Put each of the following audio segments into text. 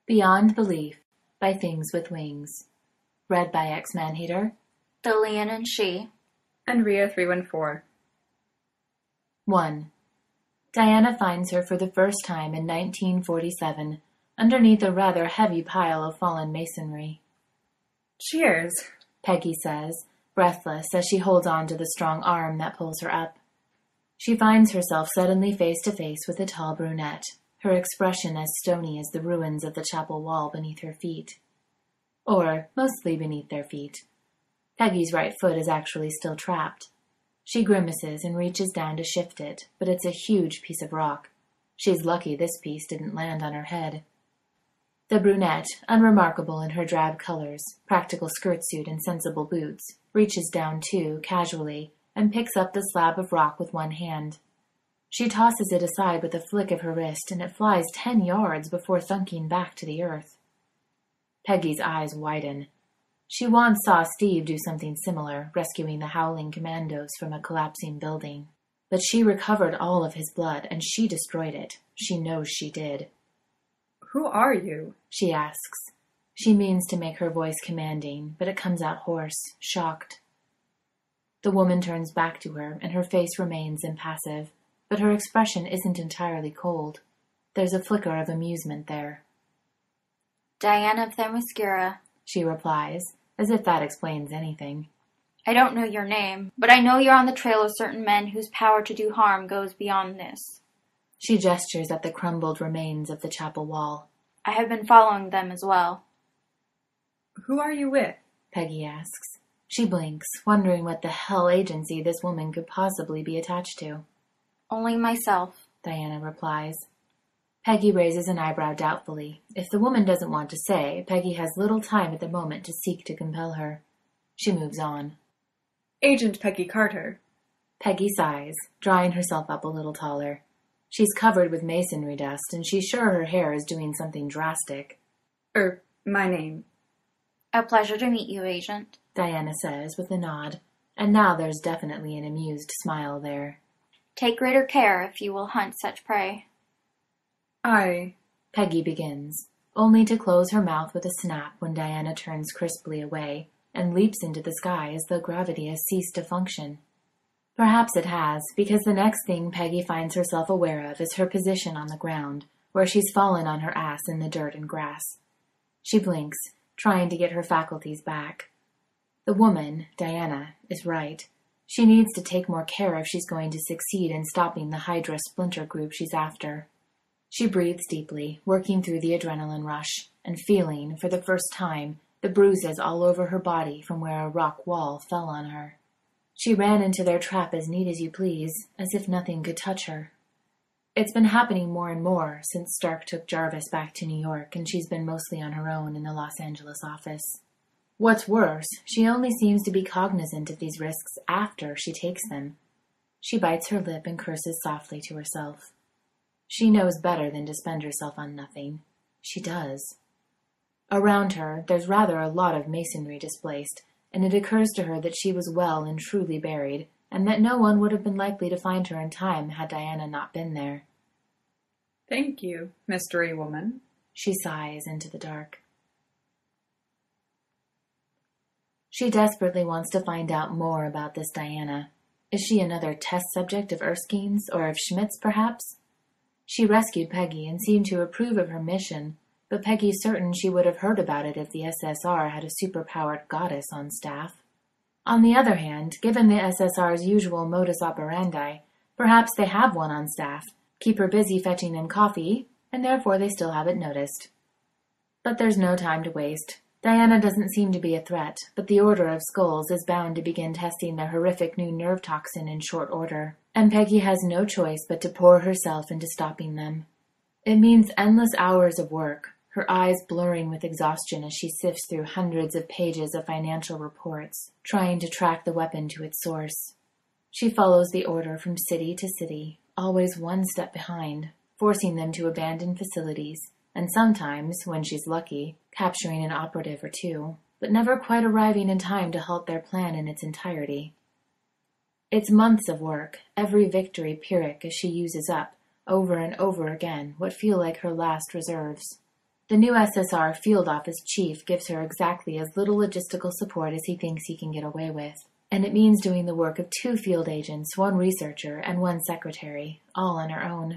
Beyond Belief by Things with Wings. Read by X-Man-Hater. Lillian and She. And Rhea314. 1. Diana finds her for the first time in 1947, underneath a rather heavy pile of fallen masonry. Cheers, Peggy says, breathless as she holds on to the strong arm that pulls her up. She finds herself suddenly face to face with a tall brunette, her expression as stony as the ruins of the chapel wall beneath her feet. Or mostly beneath their feet. Peggy's right foot is actually still trapped. She grimaces and reaches down to shift it, but it's a huge piece of rock. She's lucky this piece didn't land on her head. The brunette, unremarkable in her drab colors, practical skirt suit and sensible boots, reaches down too, casually, and picks up the slab of rock with one hand. She tosses it aside with a flick of her wrist, and it flies 10 yards before thunking back to the earth. Peggy's eyes widen. She once saw Steve do something similar, rescuing the Howling Commandos from a collapsing building. But she recovered all of his blood, and she destroyed it. She knows she did. Who are you? She asks. She means to make her voice commanding, but it comes out hoarse, shocked. The woman turns back to her, and her face remains impassive, but her expression isn't entirely cold. There's a flicker of amusement there. Diana of Themyscira, She replies, as if that explains anything. I don't know your name, but I know you're on the trail of certain men whose power to do harm goes beyond this. She gestures at the crumbled remains of the chapel wall. I have been following them as well. Who are you with? Peggy asks. She blinks, wondering what the hell agency this woman could possibly be attached to. Only myself, Diana replies. Peggy raises an eyebrow doubtfully. If the woman doesn't want to say, Peggy has little time at the moment to seek to compel her. She moves on. Agent Peggy Carter. Peggy sighs, drawing herself up a little taller. She's covered with masonry dust, and she's sure her hair is doing something drastic. My name. A pleasure to meet you, Agent, Diana says with a nod, and now there's definitely an amused smile there. Take greater care if you will hunt such prey. Peggy begins, only to close her mouth with a snap when Diana turns crisply away and leaps into the sky as though gravity has ceased to function. Perhaps it has, because the next thing Peggy finds herself aware of is her position on the ground, where she's fallen on her ass in the dirt and grass. She blinks, trying to get her faculties back. The woman, Diana, is right. She needs to take more care if she's going to succeed in stopping the Hydra splinter group she's after. She breathes deeply, working through the adrenaline rush, and feeling, for the first time, the bruises all over her body from where a rock wall fell on her. She ran into their trap as neat as you please, as if nothing could touch her. It's been happening more and more since Stark took Jarvis back to New York, and she's been mostly on her own in the Los Angeles office. What's worse, she only seems to be cognizant of these risks after she takes them. She bites her lip and curses softly to herself. She knows better than to spend herself on nothing. She does. Around her, there's rather a lot of masonry displaced, and it occurs to her that she was well and truly buried, and that no one would have been likely to find her in time had Diana not been there. Thank you, mystery woman. She sighs into the dark. She desperately wants to find out more about this Diana. Is she another test subject of Erskine's, or of Schmidt's, perhaps? She rescued Peggy and seemed to approve of her mission, but Peggy's certain she would have heard about it if the SSR had a superpowered goddess on staff. On the other hand, given the SSR's usual modus operandi, perhaps they have one on staff, keep her busy fetching them coffee, and therefore they still haven't noticed. But there's no time to waste. Diana doesn't seem to be a threat, but the Order of Skulls is bound to begin testing their horrific new nerve toxin in short order, and Peggy has no choice but to pour herself into stopping them. It means endless hours of work, her eyes blurring with exhaustion as she sifts through hundreds of pages of financial reports, trying to track the weapon to its source. She follows the Order from city to city, always one step behind, forcing them to abandon facilities, and sometimes, when she's lucky, capturing an operative or two, but never quite arriving in time to halt their plan in its entirety. It's months of work, every victory Pyrrhic as she uses up, over and over again, what feel like her last reserves. The new SSR field office chief gives her exactly as little logistical support as he thinks he can get away with, and it means doing the work of 2 field agents, 1 researcher, and 1 secretary, all on her own.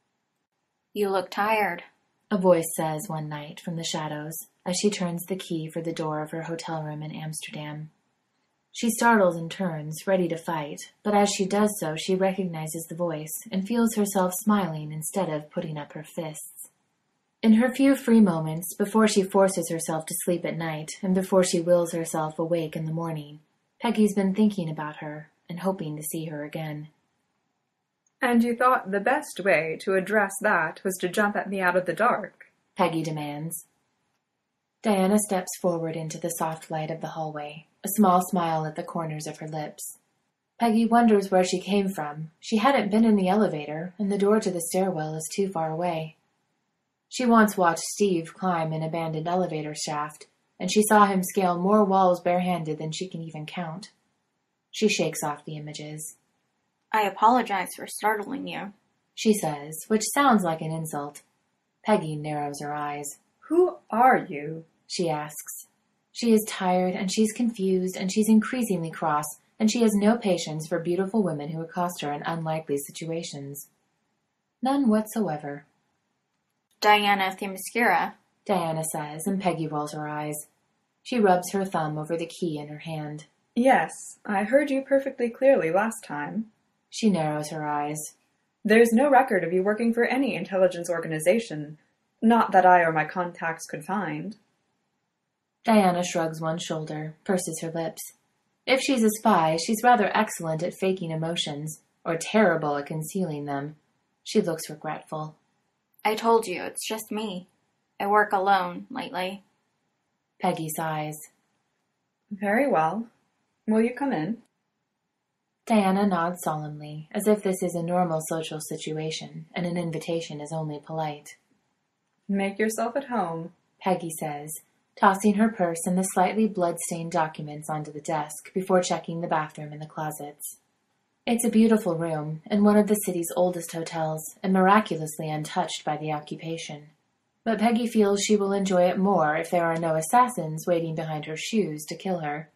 You look tired, a voice says one night from the shadows as she turns the key for the door of her hotel room in Amsterdam. She startles and turns, ready to fight, but as she does so, she recognizes the voice and feels herself smiling instead of putting up her fists. In her few free moments, before she forces herself to sleep at night and before she wills herself awake in the morning, Peggy's been thinking about her and hoping to see her again. And you thought the best way to address that was to jump at me out of the dark? Peggy demands. Diana steps forward into the soft light of the hallway, a small smile at the corners of her lips. Peggy wonders where she came from. She hadn't been in the elevator, and the door to the stairwell is too far away. She once watched Steve climb an abandoned elevator shaft, and she saw him scale more walls barehanded than she can even count. She shakes off the images. I apologize for startling you, she says, which sounds like an insult. Peggy narrows her eyes. Who are you? She asks. She is tired, and she's confused, and she's increasingly cross, and she has no patience for beautiful women who accost her in unlikely situations. None whatsoever. Diana Themyscira, Diana says, and Peggy rolls her eyes. She rubs her thumb over the key in her hand. Yes, I heard you perfectly clearly last time. She narrows her eyes. There's no record of you working for any intelligence organization, not that I or my contacts could find. Diana shrugs one shoulder, purses her lips. If she's a spy, she's rather excellent at faking emotions, or terrible at concealing them. She looks regretful. I told you, it's just me. I work alone lately. Peggy sighs. Very well. Will you come in? Diana nods solemnly, as if this is a normal social situation, and an invitation is only polite. Make yourself at home, Peggy says, tossing her purse and the slightly blood-stained documents onto the desk before checking the bathroom and the closets. It's a beautiful room, in one of the city's oldest hotels, and miraculously untouched by the occupation. But Peggy feels she will enjoy it more if there are no assassins waiting behind her shoes to kill her.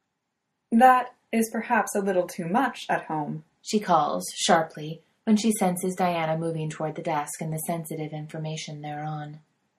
That is perhaps a little too much at home, she calls, sharply, when she senses Diana moving toward the desk and the sensitive information thereon.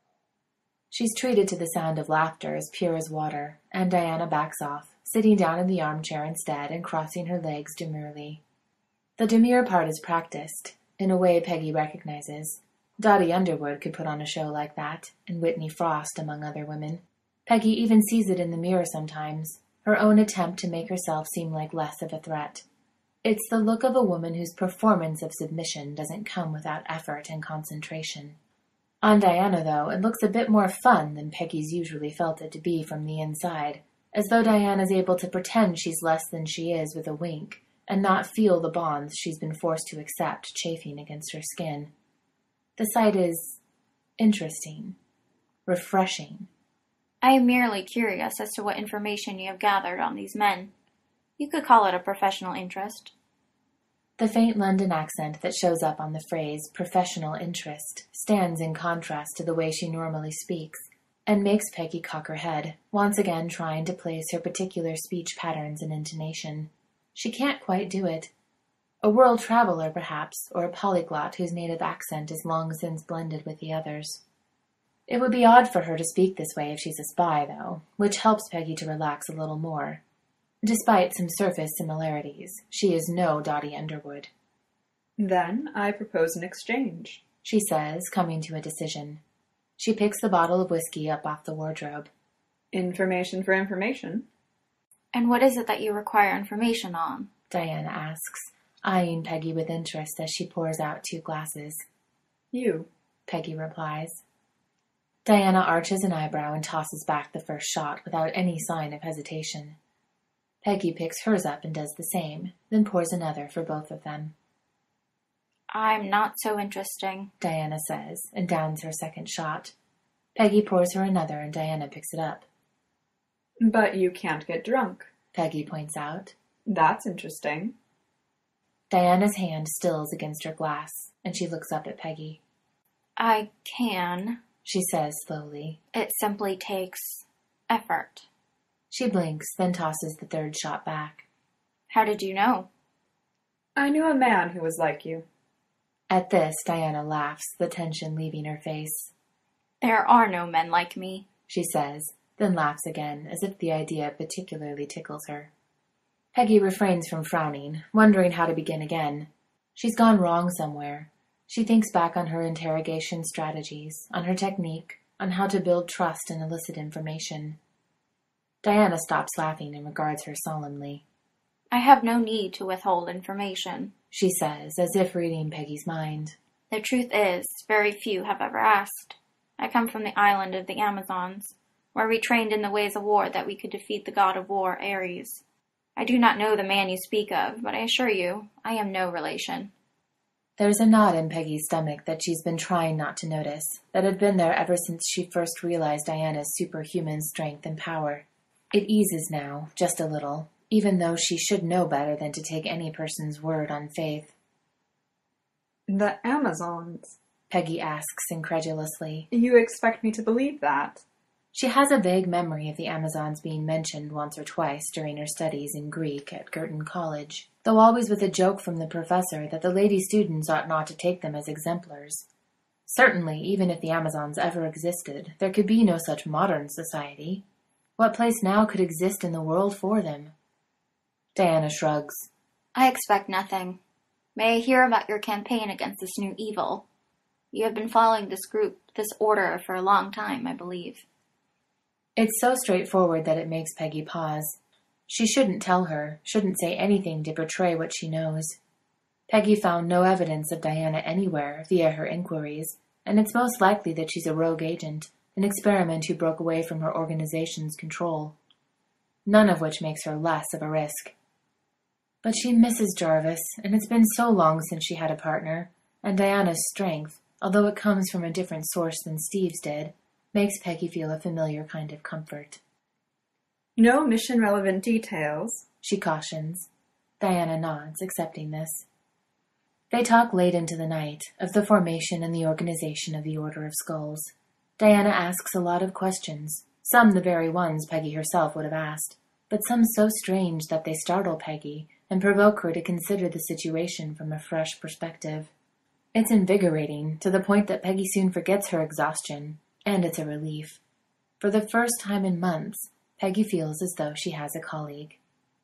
She's treated to the sound of laughter as pure as water, and Diana backs off, sitting down in the armchair instead and crossing her legs demurely. The demure part is practiced, in a way Peggy recognizes. Dottie Underwood could put on a show like that, and Whitney Frost, among other women. Peggy even sees it in the mirror sometimes, her own attempt to make herself seem like less of a threat. It's the look of a woman whose performance of submission doesn't come without effort and concentration. On Diana, though, it looks a bit more fun than Peggy's usually felt it to be from the inside, as though Diana's able to pretend she's less than she is with a wink, and not feel the bonds she's been forced to accept chafing against her skin. The sight is interesting, refreshing. I am merely curious as to what information you have gathered on these men. You could call it a professional interest. The faint London accent that shows up on the phrase professional interest stands in contrast to the way she normally speaks, and makes Peggy cock her head, once again trying to place her particular speech patterns and intonation. She can't quite do it. A world traveler, perhaps, or a polyglot whose native accent is long since blended with the others. It would be odd for her to speak this way if she's a spy, though, which helps Peggy to relax a little more. Despite some surface similarities, she is no Dottie Underwood. Then I propose an exchange, she says, coming to a decision. She picks the bottle of whiskey up off the wardrobe. Information for information. And what is it that you require information on? Diana asks, eyeing Peggy with interest as she pours out 2 glasses. You, Peggy replies. Diana arches an eyebrow and tosses back the first shot without any sign of hesitation. Peggy picks hers up and does the same, then pours another for both of them. I'm not so interesting, Diana says, and downs her second shot. Peggy pours her another and Diana picks it up. But you can't get drunk, Peggy points out. That's interesting. Diana's hand stills against her glass, and she looks up at Peggy. I can, she says slowly. It simply takes effort. She blinks, then tosses the third shot back. How did you know? I knew a man who was like you. At this, Diana laughs, the tension leaving her face. There are no men like me, she says, then laughs again, as if the idea particularly tickles her. Peggy refrains from frowning, wondering how to begin again. She's gone wrong somewhere. She thinks back on her interrogation strategies, on her technique, on how to build trust and elicit information. Diana stops laughing and regards her solemnly. I have no need to withhold information, she says, as if reading Peggy's mind. The truth is, very few have ever asked. I come from the island of the Amazons, where we trained in the ways of war that we could defeat the god of war, Ares. I do not know the man you speak of, but I assure you, I am no relation. There's a knot in Peggy's stomach that she's been trying not to notice, that had been there ever since she first realized Diana's superhuman strength and power. It eases now, just a little, even though she should know better than to take any person's word on faith. The Amazons? Peggy asks incredulously. You expect me to believe that? She has a vague memory of the Amazons being mentioned once or twice during her studies in Greek at Girton College, though always with a joke from the professor that the lady students ought not to take them as exemplars. Certainly, even if the Amazons ever existed, there could be no such modern society. What place now could exist in the world for them? Diana shrugs. I expect nothing. May I hear about your campaign against this new evil? You have been following this group, this order, for a long time, I believe. It's so straightforward that it makes Peggy pause. She shouldn't tell her, shouldn't say anything to betray what she knows. Peggy found no evidence of Diana anywhere via her inquiries, and it's most likely that she's a rogue agent, an experiment who broke away from her organization's control. None of which makes her less of a risk. But she misses Jarvis, and it's been so long since she had a partner, and Diana's strength, although it comes from a different source than Steve's did, makes Peggy feel a familiar kind of comfort. No mission-relevant details, she cautions. Diana nods, accepting this. They talk late into the night, of the formation and the organization of the Order of Skulls. Diana asks a lot of questions, some the very ones Peggy herself would have asked, but some so strange that they startle Peggy and provoke her to consider the situation from a fresh perspective. It's invigorating, to the point that Peggy soon forgets her exhaustion, and it's a relief. For the first time in months, Peggy feels as though she has a colleague.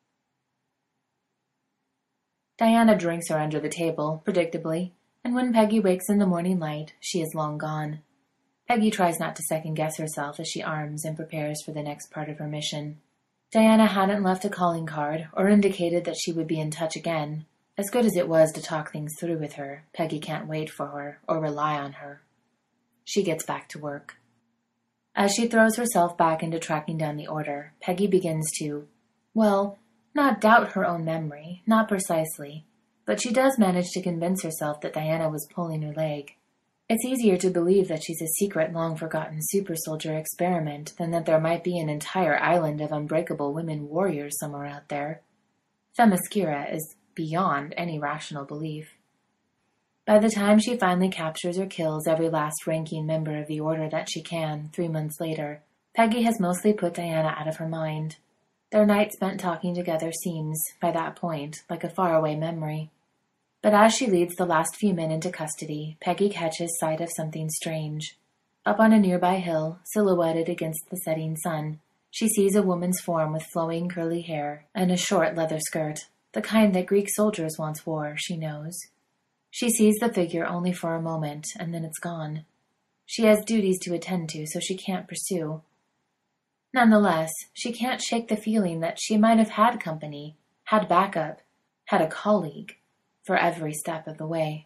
Diana drinks her under the table, predictably, and when Peggy wakes in the morning light, she is long gone. Peggy tries not to second-guess herself as she arms and prepares for the next part of her mission. Diana hadn't left a calling card or indicated that she would be in touch again. As good as it was to talk things through with her, Peggy can't wait for her or rely on her. She gets back to work. As she throws herself back into tracking down the order, Peggy begins to, not doubt her own memory, not precisely, but she does manage to convince herself that Diana was pulling her leg. It's easier to believe that she's a secret, long-forgotten super-soldier experiment than that there might be an entire island of unbreakable women warriors somewhere out there. Themyscira is beyond any rational belief. By the time she finally captures or kills every last ranking member of the Order that she can, 3 months later, Peggy has mostly put Diana out of her mind. Their night spent talking together seems, by that point, like a faraway memory. But as she leads the last few men into custody, Peggy catches sight of something strange. Up on a nearby hill, silhouetted against the setting sun, she sees a woman's form with flowing curly hair and a short leather skirt, the kind that Greek soldiers once wore, she knows. She sees the figure only for a moment, and then it's gone. She has duties to attend to, so she can't pursue. Nonetheless, she can't shake the feeling that she might have had company, had backup, had a colleague, for every step of the way.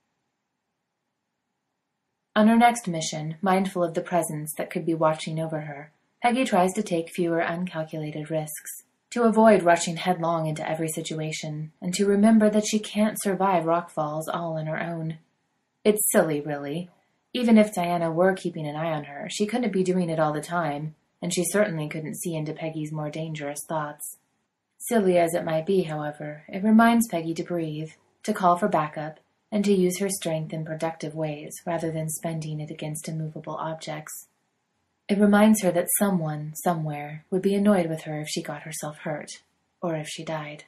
On her next mission, mindful of the presence that could be watching over her, Peggy tries to take fewer uncalculated risks, to avoid rushing headlong into every situation, and to remember that she can't survive rockfalls all on her own. It's silly, really. Even if Diana were keeping an eye on her, she couldn't be doing it all the time, and she certainly couldn't see into Peggy's more dangerous thoughts. Silly as it might be, however, it reminds Peggy to breathe, to call for backup, and to use her strength in productive ways rather than spending it against immovable objects. It reminds her that someone, somewhere, would be annoyed with her if she got herself hurt, or if she died.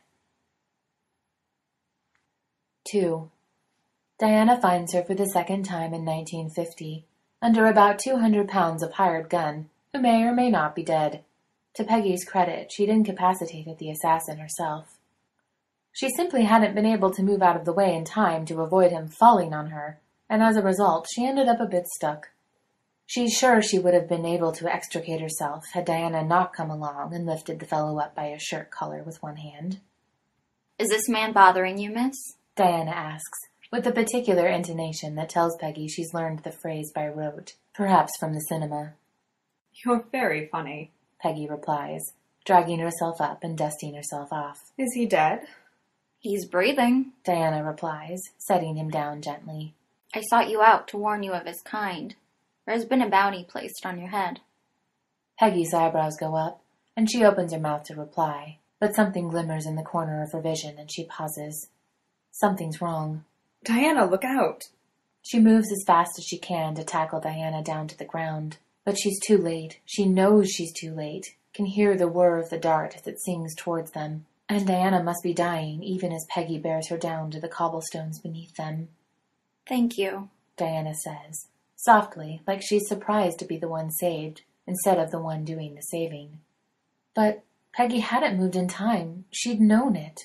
2. Diana finds her for the second time in 1950, under about 200 pounds of hired gun, who may or may not be dead. To Peggy's credit, she'd incapacitated the assassin herself. She simply hadn't been able to move out of the way in time to avoid him falling on her, and as a result, she ended up a bit stuck. She's sure she would have been able to extricate herself had Diana not come along and lifted the fellow up by his shirt collar with one hand. Is this man bothering you, miss? Diana asks, with the particular intonation that tells Peggy she's learned the phrase by rote, perhaps from the cinema. You're very funny, Peggy replies, dragging herself up and dusting herself off. Is he dead? He's breathing, Diana replies, setting him down gently. I sought you out to warn you of his kind. There has been a bounty placed on your head. Peggy's eyebrows go up, and she opens her mouth to reply, but something glimmers in the corner of her vision, and she pauses. Something's wrong. Diana, look out! She moves as fast as she can to tackle Diana down to the ground, but she's too late. She knows she's too late, can hear the whir of the dart as it sings towards them, and Diana must be dying even as Peggy bears her down to the cobblestones beneath them. Thank you, Diana says, softly, like she's surprised to be the one saved, instead of the one doing the saving. But Peggy hadn't moved in time. She'd known it.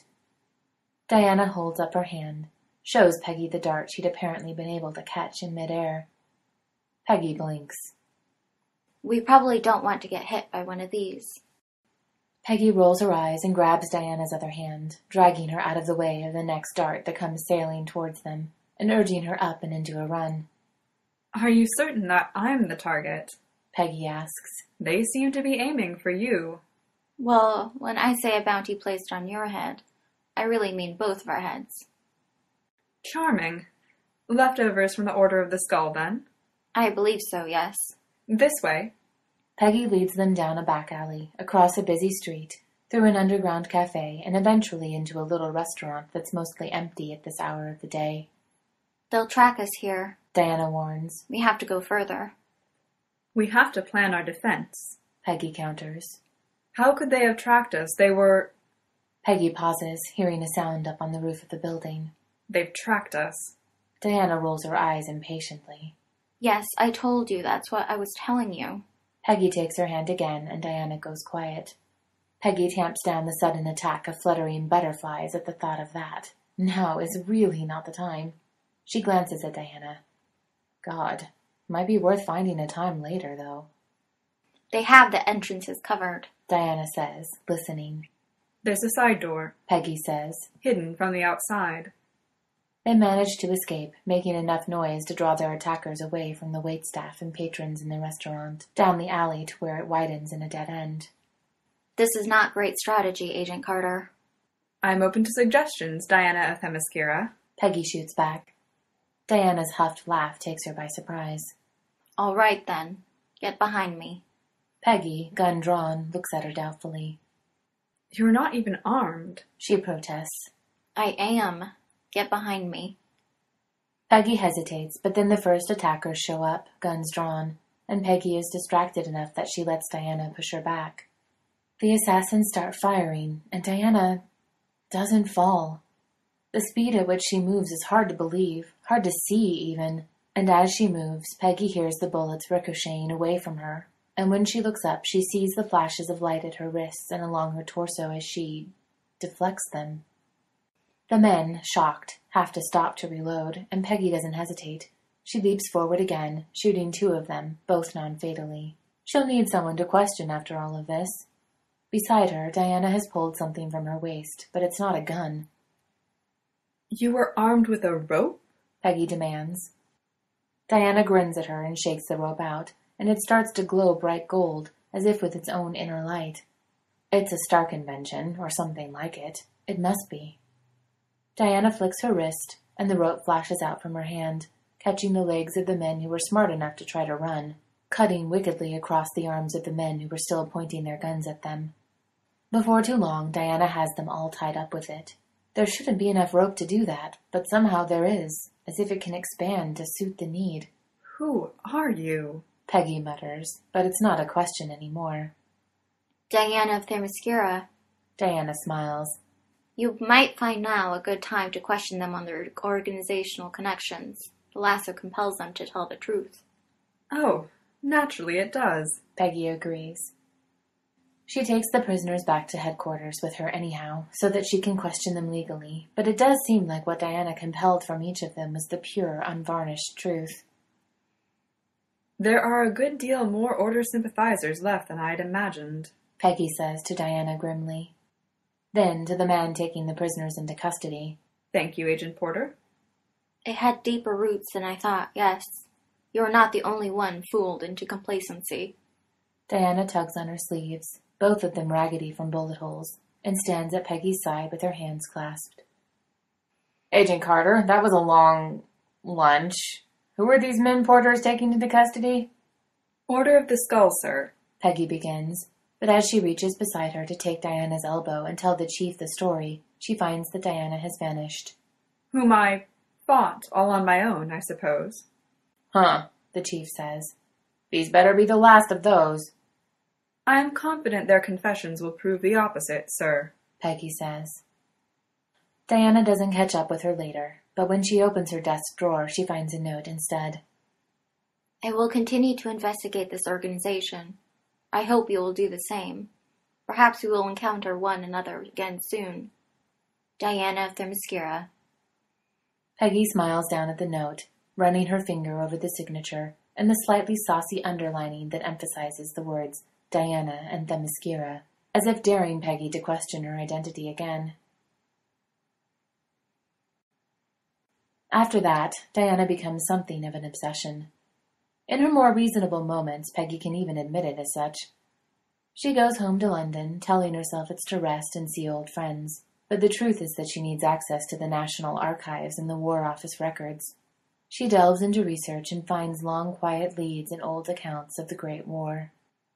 Diana holds up her hand, shows Peggy the dart she'd apparently been able to catch in midair. Peggy blinks. We probably don't want to get hit by one of these. Peggy rolls her eyes and grabs Diana's other hand, dragging her out of the way of the next dart that comes sailing towards them, and urging her up and into a run. Are you certain that I'm the target? Peggy asks. They seem to be aiming for you. Well, when I say a bounty placed on your head, I really mean both of our heads. Charming. Leftovers from the Order of the Skull, then? I believe so, yes. This way. Peggy leads them down a back alley, across a busy street, through an underground cafe, and eventually into a little restaurant that's mostly empty at this hour of the day. They'll track us here, Diana warns. We have to go further. We have to plan our defense, Peggy counters. How could they have tracked us? They were... Peggy pauses, hearing a sound up on the roof of the building. They've tracked us. Diana rolls her eyes impatiently. Yes, I told you that's what I was telling you. Peggy takes her hand again, and Diana goes quiet. Peggy tamps down the sudden attack of fluttering butterflies at the thought of that. Now is really not the time. She glances at Diana. God, might be worth finding a time later, though. They have the entrances covered, Diana says, listening. There's a side door, Peggy says, hidden from the outside. They manage to escape, making enough noise to draw their attackers away from the waitstaff and patrons in the restaurant, down the alley to where it widens in a dead end. This is not great strategy, Agent Carter. I'm open to suggestions, Diana of Themyscira. Peggy shoots back. Diana's huffed laugh takes her by surprise. All right, then. Get behind me. Peggy, gun drawn, looks at her doubtfully. You're not even armed, she protests. I am. Get behind me. Peggy hesitates, but then the first attackers show up, guns drawn, and Peggy is distracted enough that she lets Diana push her back. The assassins start firing, and Diana doesn't fall. The speed at which she moves is hard to believe, hard to see even, and as she moves, Peggy hears the bullets ricocheting away from her, and when she looks up, she sees the flashes of light at her wrists and along her torso as she deflects them. The men, shocked, have to stop to reload, and Peggy doesn't hesitate. She leaps forward again, shooting 2 of them, both non-fatally. She'll need someone to question after all of this. Beside her, Diana has pulled something from her waist, but it's not a gun. You were armed with a rope? Peggy demands. Diana grins at her and shakes the rope out, and it starts to glow bright gold, as if with its own inner light. It's a Stark invention, or something like it. It must be. Diana flicks her wrist, and the rope flashes out from her hand, catching the legs of the men who were smart enough to try to run, cutting wickedly across the arms of the men who were still pointing their guns at them. Before too long, Diana has them all tied up with it. There shouldn't be enough rope to do that, but somehow there is, as if it can expand to suit the need. Who are you? Peggy mutters, but it's not a question anymore. Diana of Themyscira. Diana smiles. You might find now a good time to question them on their organizational connections. The lasso compels them to tell the truth. Oh, naturally it does. Peggy agrees. She takes the prisoners back to headquarters with her anyhow, so that she can question them legally, but it does seem like what Diana compelled from each of them was the pure, unvarnished truth. There are a good deal more Order sympathizers left than I had imagined, Peggy says to Diana grimly. Then, to the man taking the prisoners into custody. Thank you, Agent Porter. It had deeper roots than I thought, yes. You are not the only one fooled into complacency. Diana tugs on her sleeves, both of them raggedy from bullet holes, and stands at Peggy's side with her hands clasped. Agent Carter, that was a long lunch. Who were these men Porter is taking into custody? Order of the Skull, sir. Peggy begins, but as she reaches beside her to take Diana's elbow and tell the chief the story, she finds that Diana has vanished. Whom I fought all on my own, I suppose. Huh, the chief says. These better be the last of those. I am confident their confessions will prove the opposite, sir, Peggy says. Diana doesn't catch up with her later, but when she opens her desk drawer, she finds a note instead. I will continue to investigate this organization. I hope you will do the same. Perhaps we will encounter one another again soon. Diana of Themyscira. Peggy smiles down at the note, running her finger over the signature and the slightly saucy underlining that emphasizes the words Diana and Themyscira, as if daring Peggy to question her identity again. After that, Diana becomes something of an obsession. In her more reasonable moments, Peggy can even admit it as such. She goes home to London, telling herself it's to rest and see old friends, but the truth is that she needs access to the National Archives and the War Office records. She delves into research and finds long, quiet leads in old accounts of the Great War.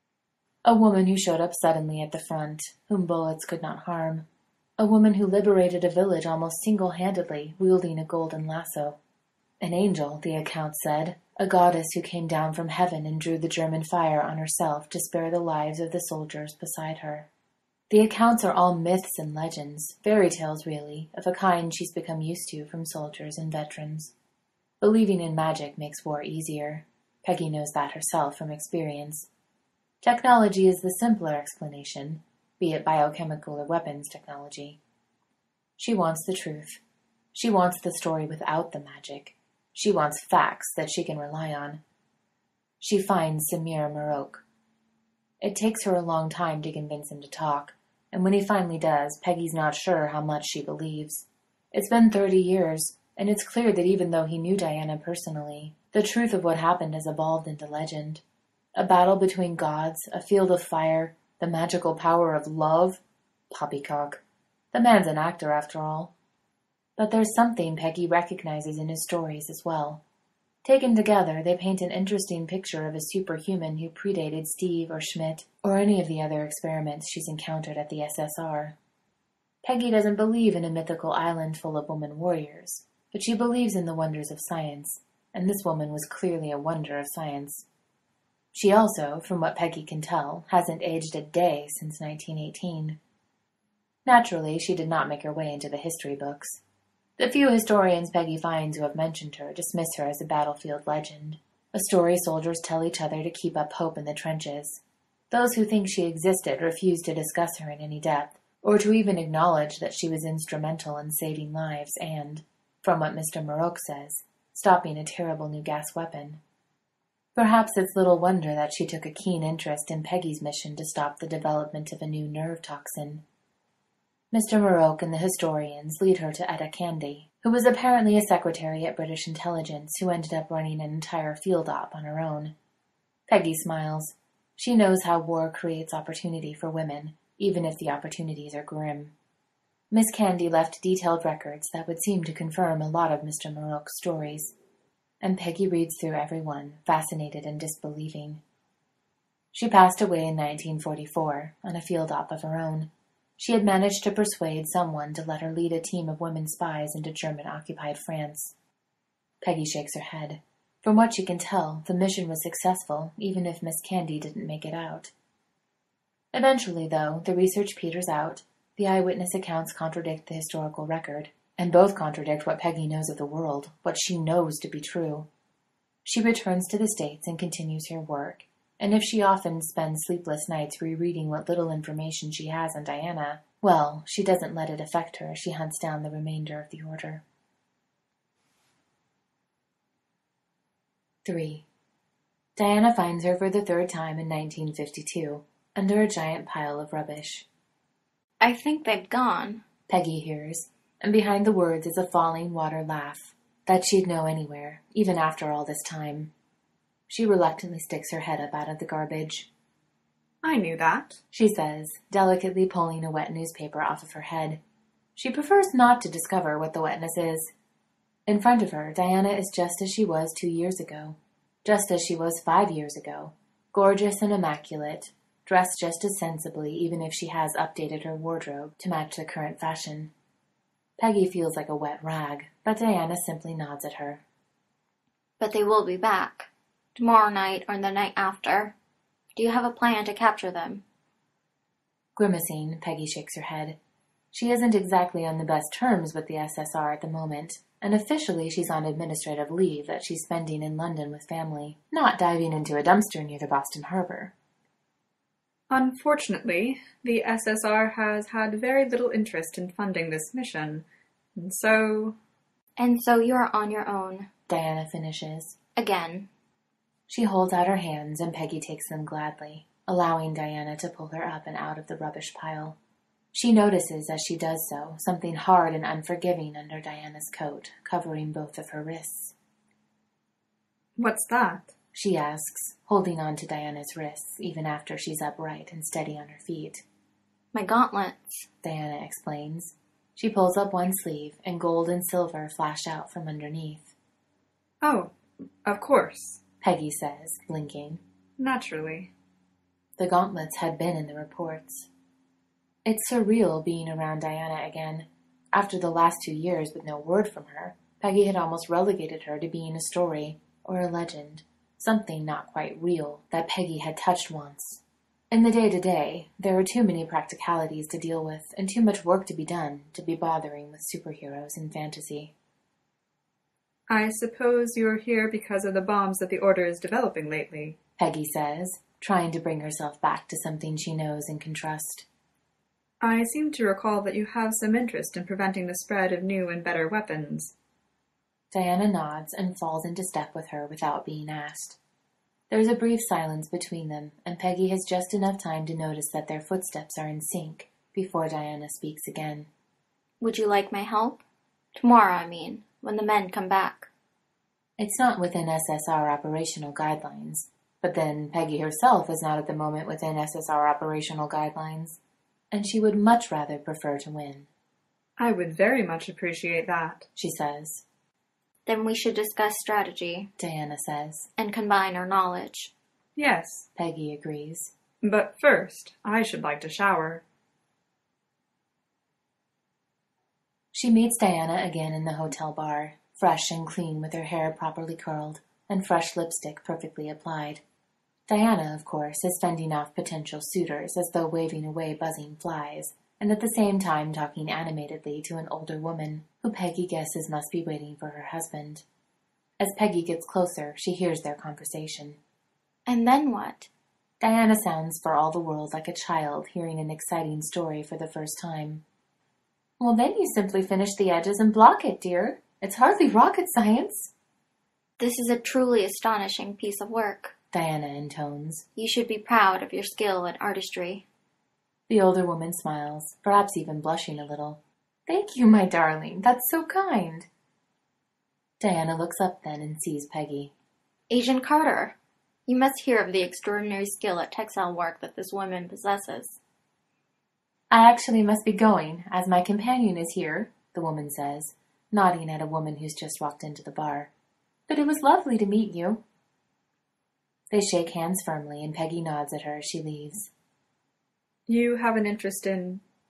A woman who showed up suddenly at the front, whom bullets could not harm. A woman who liberated a village almost single-handedly, wielding a golden lasso. An angel, the account said, a goddess who came down from heaven and drew the German fire on herself to spare the lives of the soldiers beside her. The accounts are all myths and legends, fairy tales really, of a kind she's become used to from soldiers and veterans. Believing in magic makes war easier. Peggy knows that herself from experience. Technology is the simpler explanation, be it biochemical or weapons technology. She wants the truth. She wants the story without the magic. She wants facts that she can rely on. She finds Samir Marok. It takes her a long time to convince him to talk, and when he finally does, Peggy's not sure how much she believes. It's been 30 years, and it's clear that even though he knew Diana personally, the truth of what happened has evolved into legend. A battle between gods, a field of fire, the magical power of love? Poppycock. The man's an actor, after all. But there's something Peggy recognizes in his stories as well. Taken together, they paint an interesting picture of a superhuman who predated Steve or Schmidt or any of the other experiments she's encountered at the SSR. Peggy doesn't believe in a mythical island full of woman warriors, but she believes in the wonders of science, and this woman was clearly a wonder of science. She also, from what Peggy can tell, hasn't aged a day since 1918. Naturally, she did not make her way into the history books. The few historians Peggy finds who have mentioned her dismiss her as a battlefield legend, a story soldiers tell each other to keep up hope in the trenches. Those who think she existed refuse to discuss her in any depth, or to even acknowledge that she was instrumental in saving lives and, from what Mr. Marok says, stopping a terrible new gas weapon. Perhaps it's little wonder that she took a keen interest in Peggy's mission to stop the development of a new nerve toxin. Mr. Marok and the historians lead her to Etta Candy, who was apparently a secretary at British intelligence who ended up running an entire field op on her own. Peggy smiles. She knows how war creates opportunity for women, even if the opportunities are grim. Miss Candy left detailed records that would seem to confirm a lot of Mr. Marok's stories, and Peggy reads through every one, fascinated and disbelieving. She passed away in 1944 on a field op of her own. She had managed to persuade someone to let her lead a team of women spies into German-occupied France. Peggy shakes her head. From what she can tell, the mission was successful, even if Miss Candy didn't make it out. Eventually, though, the research peters out, the eyewitness accounts contradict the historical record, and both contradict what Peggy knows of the world, what she knows to be true. She returns to the States and continues her work, and if she often spends sleepless nights rereading what little information she has on Diana, well, she doesn't let it affect her as she hunts down the remainder of the order. 3. Diana finds her for the third time in 1952, under a giant pile of rubbish. I think they've gone, Peggy hears, and behind the words is a falling water laugh, that she'd know anywhere, even after all this time. She reluctantly sticks her head up out of the garbage. I knew that, she says, delicately pulling a wet newspaper off of her head. She prefers not to discover what the wetness is. In front of her, Diana is just as she was 2 years ago, just as she was 5 years ago, gorgeous and immaculate, dressed just as sensibly even if she has updated her wardrobe to match the current fashion. Peggy feels like a wet rag, but Diana simply nods at her. But they will be back. Tomorrow night or the night after. Do you have a plan to capture them? Grimacing, Peggy shakes her head. She isn't exactly on the best terms with the SSR at the moment, and officially she's on administrative leave that she's spending in London with family, not diving into a dumpster near the Boston Harbor. Unfortunately, the SSR has had very little interest in funding this mission, and so... And so you're on your own. Diana finishes. Again. She holds out her hands and Peggy takes them gladly, allowing Diana to pull her up and out of the rubbish pile. She notices as she does so something hard and unforgiving under Diana's coat, covering both of her wrists. What's that? She asks, holding on to Diana's wrists even after she's upright and steady on her feet. My gauntlets, Diana explains. She pulls up one sleeve and gold and silver flash out from underneath. Oh, of course. Peggy says, blinking. Naturally. The gauntlets had been in the reports. It's surreal being around Diana again. After the last 2 years with no word from her, Peggy had almost relegated her to being a story, or a legend, something not quite real that Peggy had touched once. In the day-to-day, there are too many practicalities to deal with and too much work to be done to be bothering with superheroes in fantasy. I suppose you're here because of the bombs that the Order is developing lately, Peggy says, trying to bring herself back to something she knows and can trust. I seem to recall that you have some interest in preventing the spread of new and better weapons. Diana nods and falls into step with her without being asked. There's a brief silence between them, and Peggy has just enough time to notice that their footsteps are in sync before Diana speaks again. Would you like my help? Tomorrow, I mean, when the men come back. It's not within SSR operational guidelines, but then Peggy herself is not at the moment within SSR operational guidelines, and she would much rather prefer to win. I would very much appreciate that, she says. Then we should discuss strategy, Diana says. And combine our knowledge. Yes, Peggy agrees. But first, I should like to shower. She meets Diana again in the hotel bar, fresh and clean with her hair properly curled and fresh lipstick perfectly applied. Diana, of course, is fending off potential suitors as though waving away buzzing flies, and at the same time talking animatedly to an older woman who Peggy guesses must be waiting for her husband. As Peggy gets closer, she hears their conversation. And then what? Diana sounds for all the world like a child hearing an exciting story for the first time. Well, then you simply finish the edges and block it, dear. It's hardly rocket science. This is a truly astonishing piece of work, Diana intones. You should be proud of your skill and artistry. The older woman smiles, perhaps even blushing a little. Thank you, my darling. That's so kind. Diana looks up then and sees Peggy. Agent Carter, you must hear of the extraordinary skill at textile work that this woman possesses. I actually must be going, as my companion is here, the woman says, nodding at a woman who's just walked into the bar. But it was lovely to meet you. They shake hands firmly, and Peggy nods at her as she leaves. You have an interest in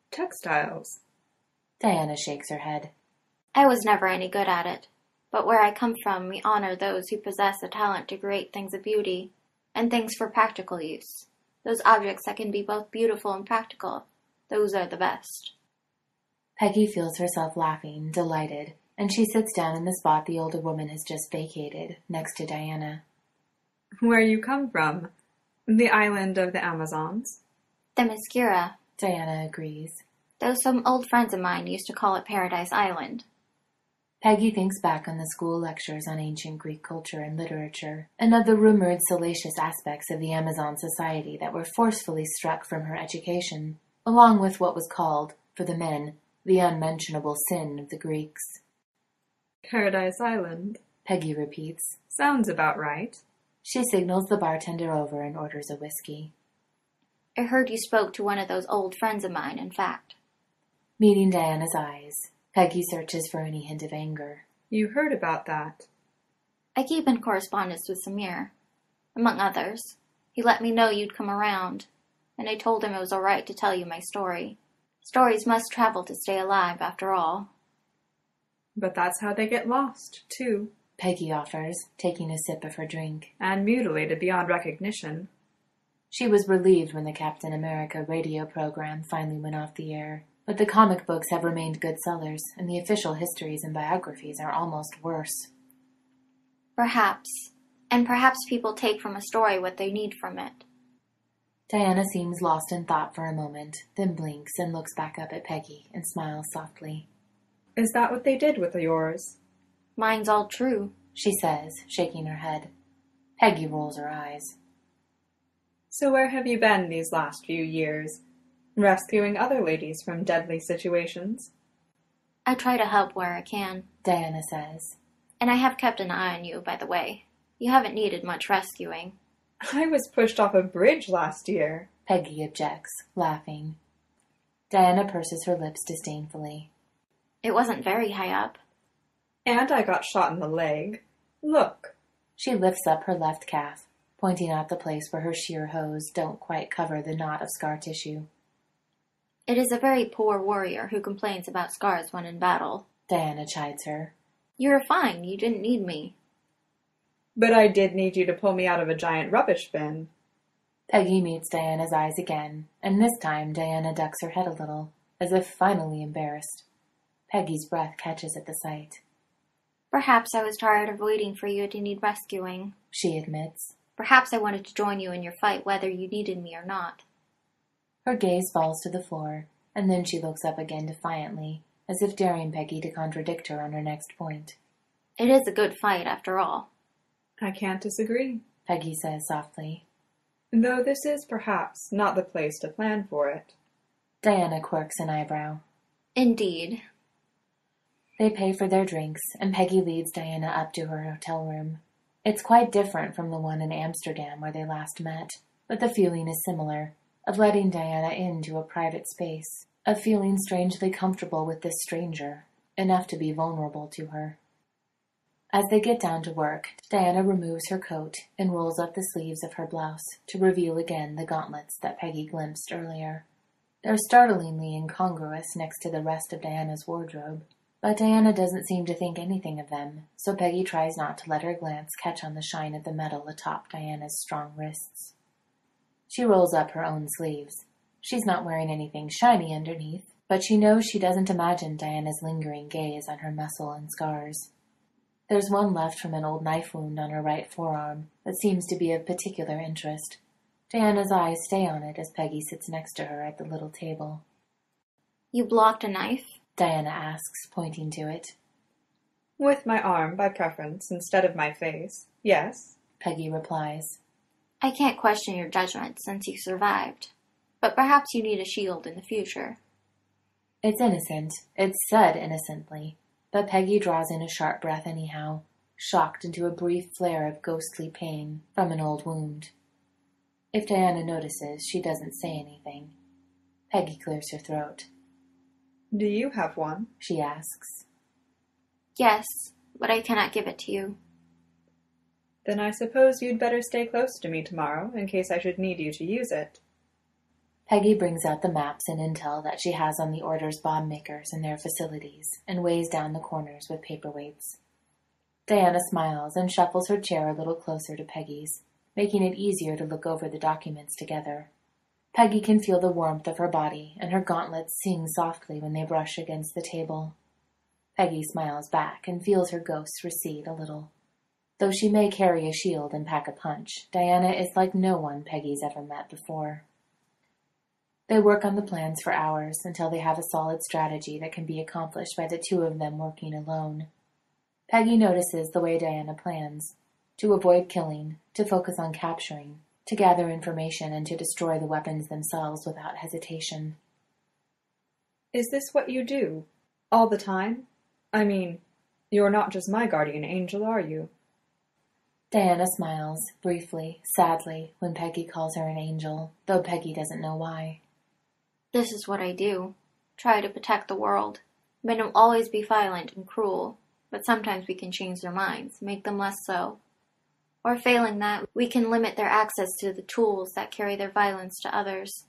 Textiles. Diana shakes her head. I was never any good at it, but where I come from we honor those who possess a talent to create things of beauty, and things for practical use. Those objects that can be both beautiful and practical, those are the best. Peggy feels herself laughing, delighted, and she sits down in the spot the older woman has just vacated, next to Diana. Where you come from? The island of the Amazons? Themyscira. Diana agrees. Though some old friends of mine used to call it Paradise Island. Peggy thinks back on the school lectures on ancient Greek culture and literature, and of the rumored salacious aspects of the Amazon society that were forcefully struck from her education, along with what was called, for the men, the unmentionable sin of the Greeks. Paradise Island, Peggy repeats. Sounds about right. She signals the bartender over and orders a whiskey. I heard you spoke to one of those old friends of mine, in fact. Meeting Diana's eyes, Peggy searches for any hint of anger. You heard about that. I keep in correspondence with Samir, among others. He let me know you'd come around, and I told him it was all right to tell you my story. Stories must travel to stay alive, after all. But that's how they get lost, too. Peggy offers, taking a sip of her drink. And mutilated beyond recognition. She was relieved when the Captain America radio program finally went off the air. But the comic books have remained good sellers, and the official histories and biographies are almost worse. Perhaps. And perhaps people take from a story what they need from it. Diana seems lost in thought for a moment, then blinks and looks back up at Peggy and smiles softly. Is that what they did with yours? Mine's all true, she says, shaking her head. Peggy rolls her eyes. So where have you been these last few years? Rescuing other ladies from deadly situations? I try to help where I can, Diana says. And I have kept an eye on you, by the way. You haven't needed much rescuing. I was pushed off a bridge last year, Peggy objects, laughing. Diana purses her lips disdainfully. It wasn't very high up. And I got shot in the leg. Look. She lifts up her left calf, pointing out the place where her sheer hose don't quite cover the knot of scar tissue. It is a very poor warrior who complains about scars when in battle. Diana chides her. You were fine. You didn't need me. But I did need you to pull me out of a giant rubbish bin. Peggy meets Diana's eyes again, and this time Diana ducks her head a little, as if finally embarrassed. Peggy's breath catches at the sight. Perhaps I was tired of waiting for you to need rescuing, she admits. Perhaps I wanted to join you in your fight whether you needed me or not. Her gaze falls to the floor, and then she looks up again defiantly, as if daring Peggy to contradict her on her next point. It is a good fight, after all. I can't disagree, Peggy says softly. Though this is perhaps not the place to plan for it. Diana quirks an eyebrow. Indeed. They pay for their drinks, and Peggy leads Diana up to her hotel room. It's quite different from the one in Amsterdam where they last met, but the feeling is similar, of letting Diana into a private space, of feeling strangely comfortable with this stranger, enough to be vulnerable to her. As they get down to work, Diana removes her coat and rolls up the sleeves of her blouse to reveal again the gauntlets that Peggy glimpsed earlier. They're startlingly incongruous next to the rest of Diana's wardrobe, but Diana doesn't seem to think anything of them, so Peggy tries not to let her glance catch on the shine of the metal atop Diana's strong wrists. She rolls up her own sleeves. She's not wearing anything shiny underneath, but she knows she doesn't imagine Diana's lingering gaze on her muscle and scars. There's one left from an old knife wound on her right forearm that seems to be of particular interest. Diana's eyes stay on it as Peggy sits next to her at the little table. You blocked a knife? Diana asks, pointing to it. With my arm, by preference, instead of my face. Yes, Peggy replies. I can't question your judgment since you survived, but perhaps you need a shield in the future. It's innocent. It's said innocently, but Peggy draws in a sharp breath anyhow, shocked into a brief flare of ghostly pain from an old wound. If Diana notices, she doesn't say anything. Peggy clears her throat. Do you have one? She asks. Yes, but I cannot give it to you. Then I suppose you'd better stay close to me tomorrow, in case I should need you to use it. Peggy brings out the maps and intel that she has on the Order's bomb makers and their facilities, and weighs down the corners with paperweights. Diana smiles and shuffles her chair a little closer to Peggy's, making it easier to look over the documents together. Peggy can feel the warmth of her body, and her gauntlets sing softly when they brush against the table. Peggy smiles back and feels her ghosts recede a little. Though she may carry a shield and pack a punch, Diana is like no one Peggy's ever met before. They work on the plans for hours until they have a solid strategy that can be accomplished by the two of them working alone. Peggy notices the way Diana plans: to avoid killing, to focus on capturing, to gather information, and to destroy the weapons themselves without hesitation. Is this what you do? All the time? I mean, you're not just my guardian angel, are you? Diana smiles, briefly, sadly, when Peggy calls her an angel, though Peggy doesn't know why. This is what I do. Try to protect the world. Men will always be violent and cruel, but sometimes we can change their minds, make them less so. Or failing that, we can limit their access to the tools that carry their violence to others.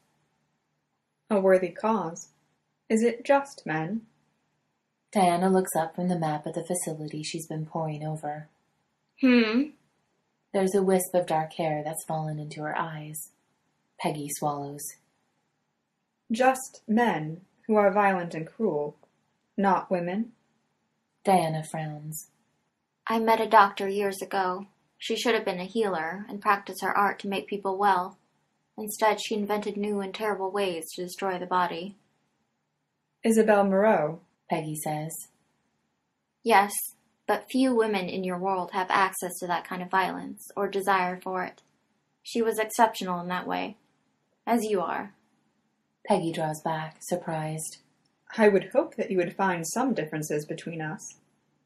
A worthy cause. Is it just men? Diana looks up from the map of the facility she's been poring over. There's a wisp of dark hair that's fallen into her eyes. Peggy swallows. Just men who are violent and cruel, not women? Diana frowns. I met a doctor years ago. She should have been a healer and practiced her art to make people well. Instead, she invented new and terrible ways to destroy the body. Isabel Moreau, Peggy says. Yes, but few women in your world have access to that kind of violence or desire for it. She was exceptional in that way, as you are. Peggy draws back, surprised. I would hope that you would find some differences between us.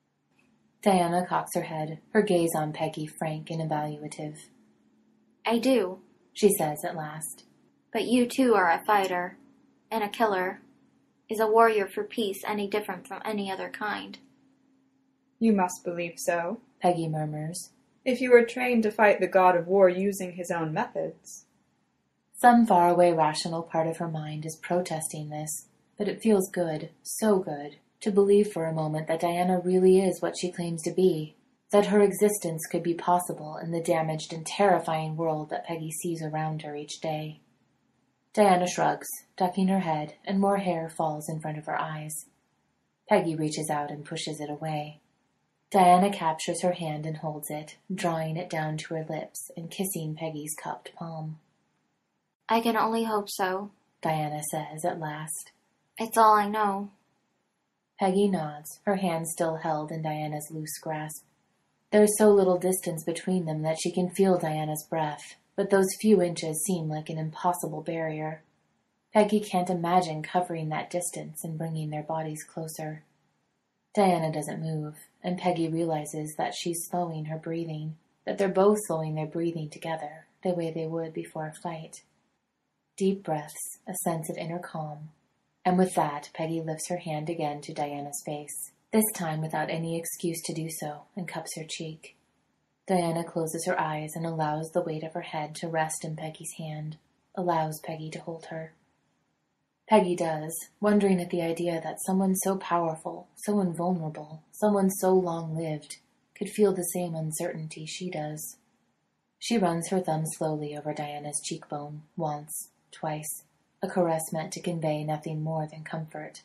Diana cocks her head, her gaze on Peggy frank and evaluative. I do, she says at last. But you too are a fighter, and a killer. Is a warrior for peace any different from any other kind? You must believe so, Peggy murmurs. If you were trained to fight the god of war using his own methods. Some faraway rational part of her mind is protesting this, but it feels good, so good, to believe for a moment that Diana really is what she claims to be, that her existence could be possible in the damaged and terrifying world that Peggy sees around her each day. Diana shrugs, ducking her head, and more hair falls in front of her eyes. Peggy reaches out and pushes it away. Diana captures her hand and holds it, drawing it down to her lips and kissing Peggy's cupped palm. I can only hope so, Diana says at last. It's all I know. Peggy nods, her hand still held in Diana's loose grasp. There's so little distance between them that she can feel Diana's breath, but those few inches seem like an impossible barrier. Peggy can't imagine covering that distance and bringing their bodies closer. Diana doesn't move, and Peggy realizes that she's slowing her breathing, that they're both slowing their breathing together, the way they would before a fight. Deep breaths, a sense of inner calm, and with that, Peggy lifts her hand again to Diana's face, this time without any excuse to do so, and cups her cheek. Diana closes her eyes and allows the weight of her head to rest in Peggy's hand, allows Peggy to hold her. Peggy does, wondering at the idea that someone so powerful, so invulnerable, someone so long-lived, could feel the same uncertainty she does. She runs her thumb slowly over Diana's cheekbone, once, twice, a caress meant to convey nothing more than comfort.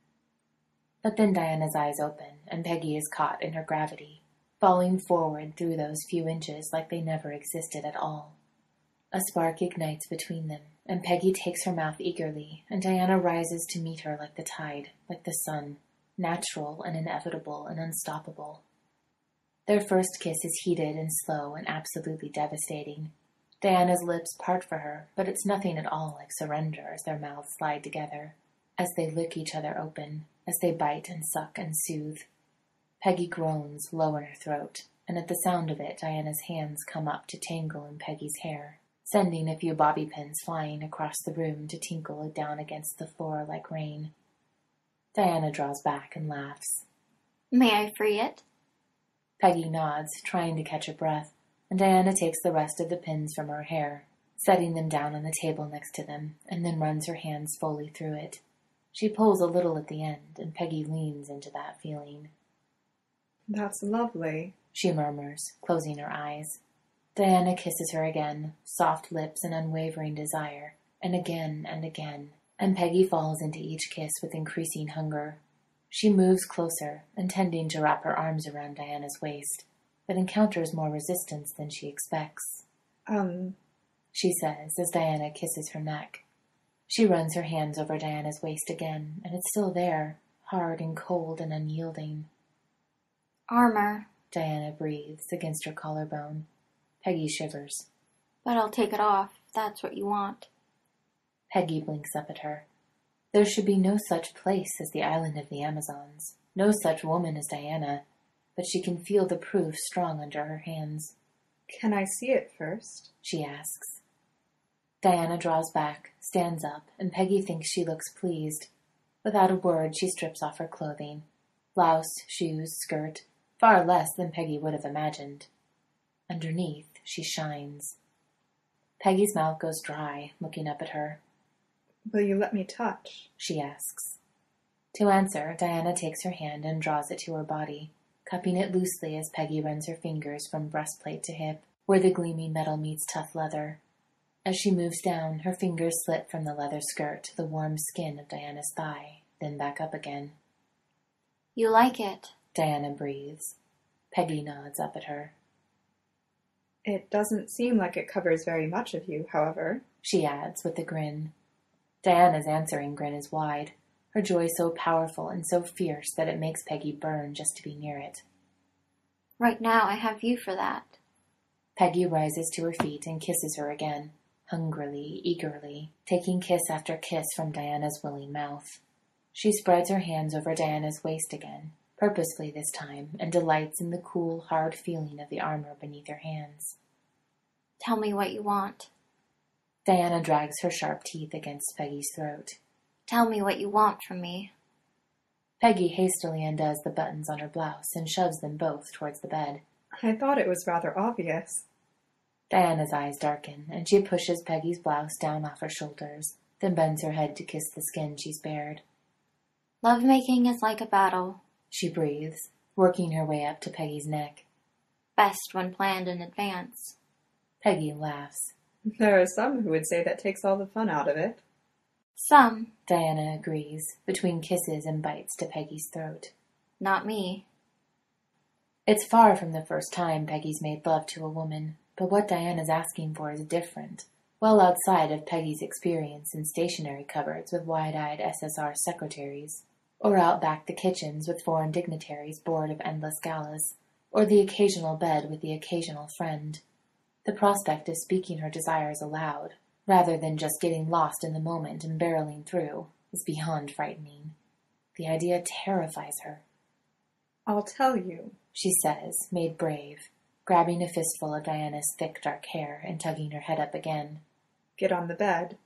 But then Diana's eyes open, and Peggy is caught in her gravity, falling forward through those few inches like they never existed at all. A spark ignites between them, and Peggy takes her mouth eagerly, and Diana rises to meet her like the tide, like the sun, natural and inevitable and unstoppable. Their first kiss is heated and slow and absolutely devastating. Diana's lips part for her, but it's nothing at all like surrender as their mouths slide together, as they lick each other open, as they bite and suck and soothe. Peggy groans low in her throat, and at the sound of it, Diana's hands come up to tangle in Peggy's hair, sending a few bobby pins flying across the room to tinkle down against the floor like rain. Diana draws back and laughs. May I free it? Peggy nods, trying to catch her breath, and Diana takes the rest of the pins from her hair. setting them down on the table next to them, and then runs her hands fully through it. She pulls a little at the end, and Peggy leans into that feeling. That's lovely, she murmurs, closing her eyes. Diana kisses her again, soft lips and unwavering desire, and again, and Peggy falls into each kiss with increasing hunger. She moves closer, intending to wrap her arms around Diana's waist, but encounters more resistance than she expects. She says as Diana kisses her neck. She runs her hands over Diana's waist again, and it's still there, hard and cold and unyielding. Armor, Diana breathes against her collarbone. Peggy shivers. But I'll take it off, if that's what you want. Peggy blinks up at her. There should be no such place as the island of the Amazons, no such woman as Diana, but she can feel the proof strong under her hands. Can I see it first? She asks. Diana draws back, stands up, and Peggy thinks she looks pleased. Without a word, she strips off her clothing. Blouse, shoes, skirt, far less than Peggy would have imagined. Underneath, she shines. Peggy's mouth goes dry, looking up at her. Will you let me touch? She asks. To answer, Diana takes her hand and draws it to her body, cupping it loosely as Peggy runs her fingers from breastplate to hip, where the gleaming metal meets tough leather. As she moves down, her fingers slip from the leather skirt to the warm skin of Diana's thigh, then back up again. You like it? Diana breathes. Peggy nods up at her. It doesn't seem like it covers very much of you, however, she adds with a grin. Diana's answering grin is wide, her joy so powerful and so fierce that it makes Peggy burn just to be near it. Right now I have you for that. Peggy rises to her feet and kisses her again, hungrily, eagerly, taking kiss after kiss from Diana's willing mouth. She spreads her hands over Diana's waist again, purposefully this time, and delights in the cool, hard feeling of the armor beneath her hands. Tell me what you want. Diana drags her sharp teeth against Peggy's throat. Tell me what you want from me. Peggy hastily undoes the buttons on her blouse and shoves them both towards the bed. I thought it was rather obvious. Diana's eyes darken, and she pushes Peggy's blouse down off her shoulders, then bends her head to kiss the skin she's bared. Lovemaking is like a battle, she breathes, working her way up to Peggy's neck. Best when planned in advance. Peggy laughs. There are some who would say that takes all the fun out of it. Some, Diana agrees, between kisses and bites to Peggy's throat. Not me. It's far from the first time Peggy's made love to a woman, but what Diana's asking for is different, well outside of Peggy's experience in stationery cupboards with wide-eyed SSR secretaries, or out back the kitchens with foreign dignitaries bored of endless galas, or the occasional bed with the occasional friend. The prospect of speaking her desires aloud, rather than just getting lost in the moment and barreling through, is beyond frightening. The idea terrifies her. I'll tell you, she says, made brave, grabbing a fistful of Diana's thick dark hair and tugging her head up again. Get on the bed.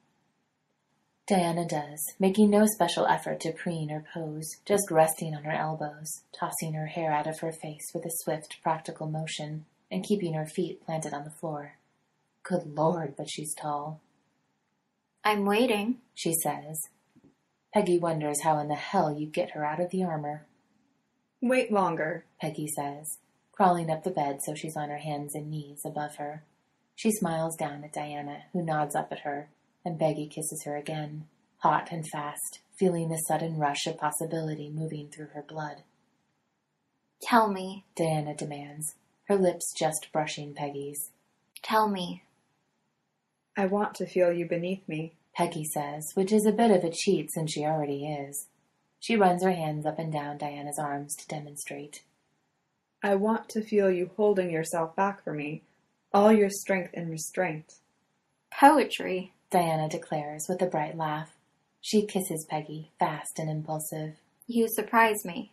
Diana does, making no special effort to preen or pose, just resting on her elbows, tossing her hair out of her face with a swift, practical motion, and keeping her feet planted on the floor. Good Lord, but she's tall. I'm waiting, she says. Peggy wonders how in the hell you get her out of the armor. Wait longer, Peggy says, crawling up the bed so she's on her hands and knees above her. She smiles down at Diana, who nods up at her, and Peggy kisses her again, hot and fast, feeling the sudden rush of possibility moving through her blood. Tell me, Diana demands, her lips just brushing Peggy's. Tell me. I want to feel you beneath me, Peggy says, which is a bit of a cheat since she already is. She runs her hands up and down Diana's arms to demonstrate. I want to feel you holding yourself back for me, all your strength and restraint. Poetry, Diana declares with a bright laugh. She kisses Peggy, fast and impulsive. You surprise me.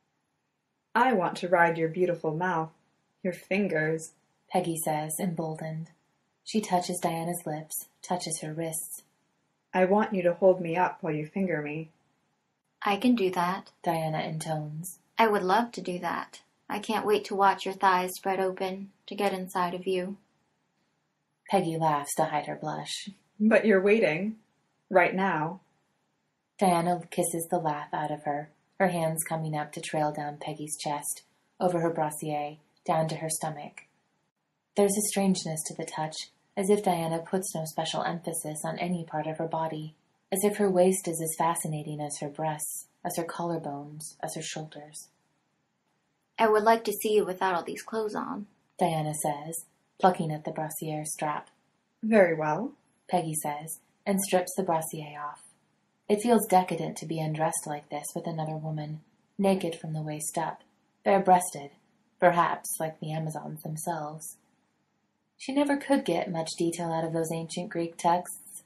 I want to ride your beautiful mouth, your fingers, Peggy says, emboldened. She touches Diana's lips, touches her wrists. I want you to hold me up while you finger me. I can do that, Diana intones. I would love to do that. I can't wait to watch your thighs spread open, to get inside of you. Peggy laughs to hide her blush. But you're waiting. Right now. Diana kisses the laugh out of her, her hands coming up to trail down Peggy's chest, over her brassiere, down to her stomach. There's a strangeness to the touch, as if Diana puts no special emphasis on any part of her body, as if her waist is as fascinating as her breasts, as her collarbones, as her shoulders. I would like to see you without all these clothes on, Diana says, plucking at the brassiere strap. Very well, Peggy says, and strips the brassiere off. It feels decadent to be undressed like this with another woman, naked from the waist up, bare-breasted, perhaps like the Amazons themselves. She never could get much detail out of those ancient Greek texts.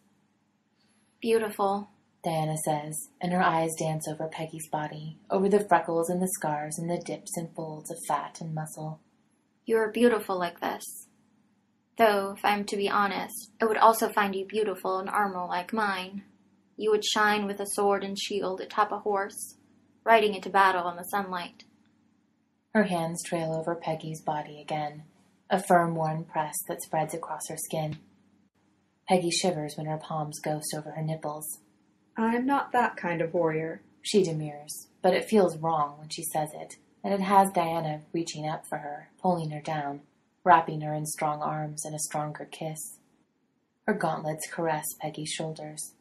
Beautiful, Diana says, and her eyes dance over Peggy's body, over the freckles and the scars and the dips and folds of fat and muscle. You are beautiful like this. Though, if I am to be honest, I would also find you beautiful in armor like mine. You would shine with a sword and shield atop a horse, riding into battle in the sunlight. Her hands trail over Peggy's body again, a firm, warm press that spreads across her skin. Peggy shivers when her palms ghost over her nipples. I'm not that kind of warrior. She demurs, but it feels wrong when she says it, and it has Diana reaching up for her, pulling her down, wrapping her in strong arms and a stronger kiss. Her gauntlets caress Peggy's shoulders.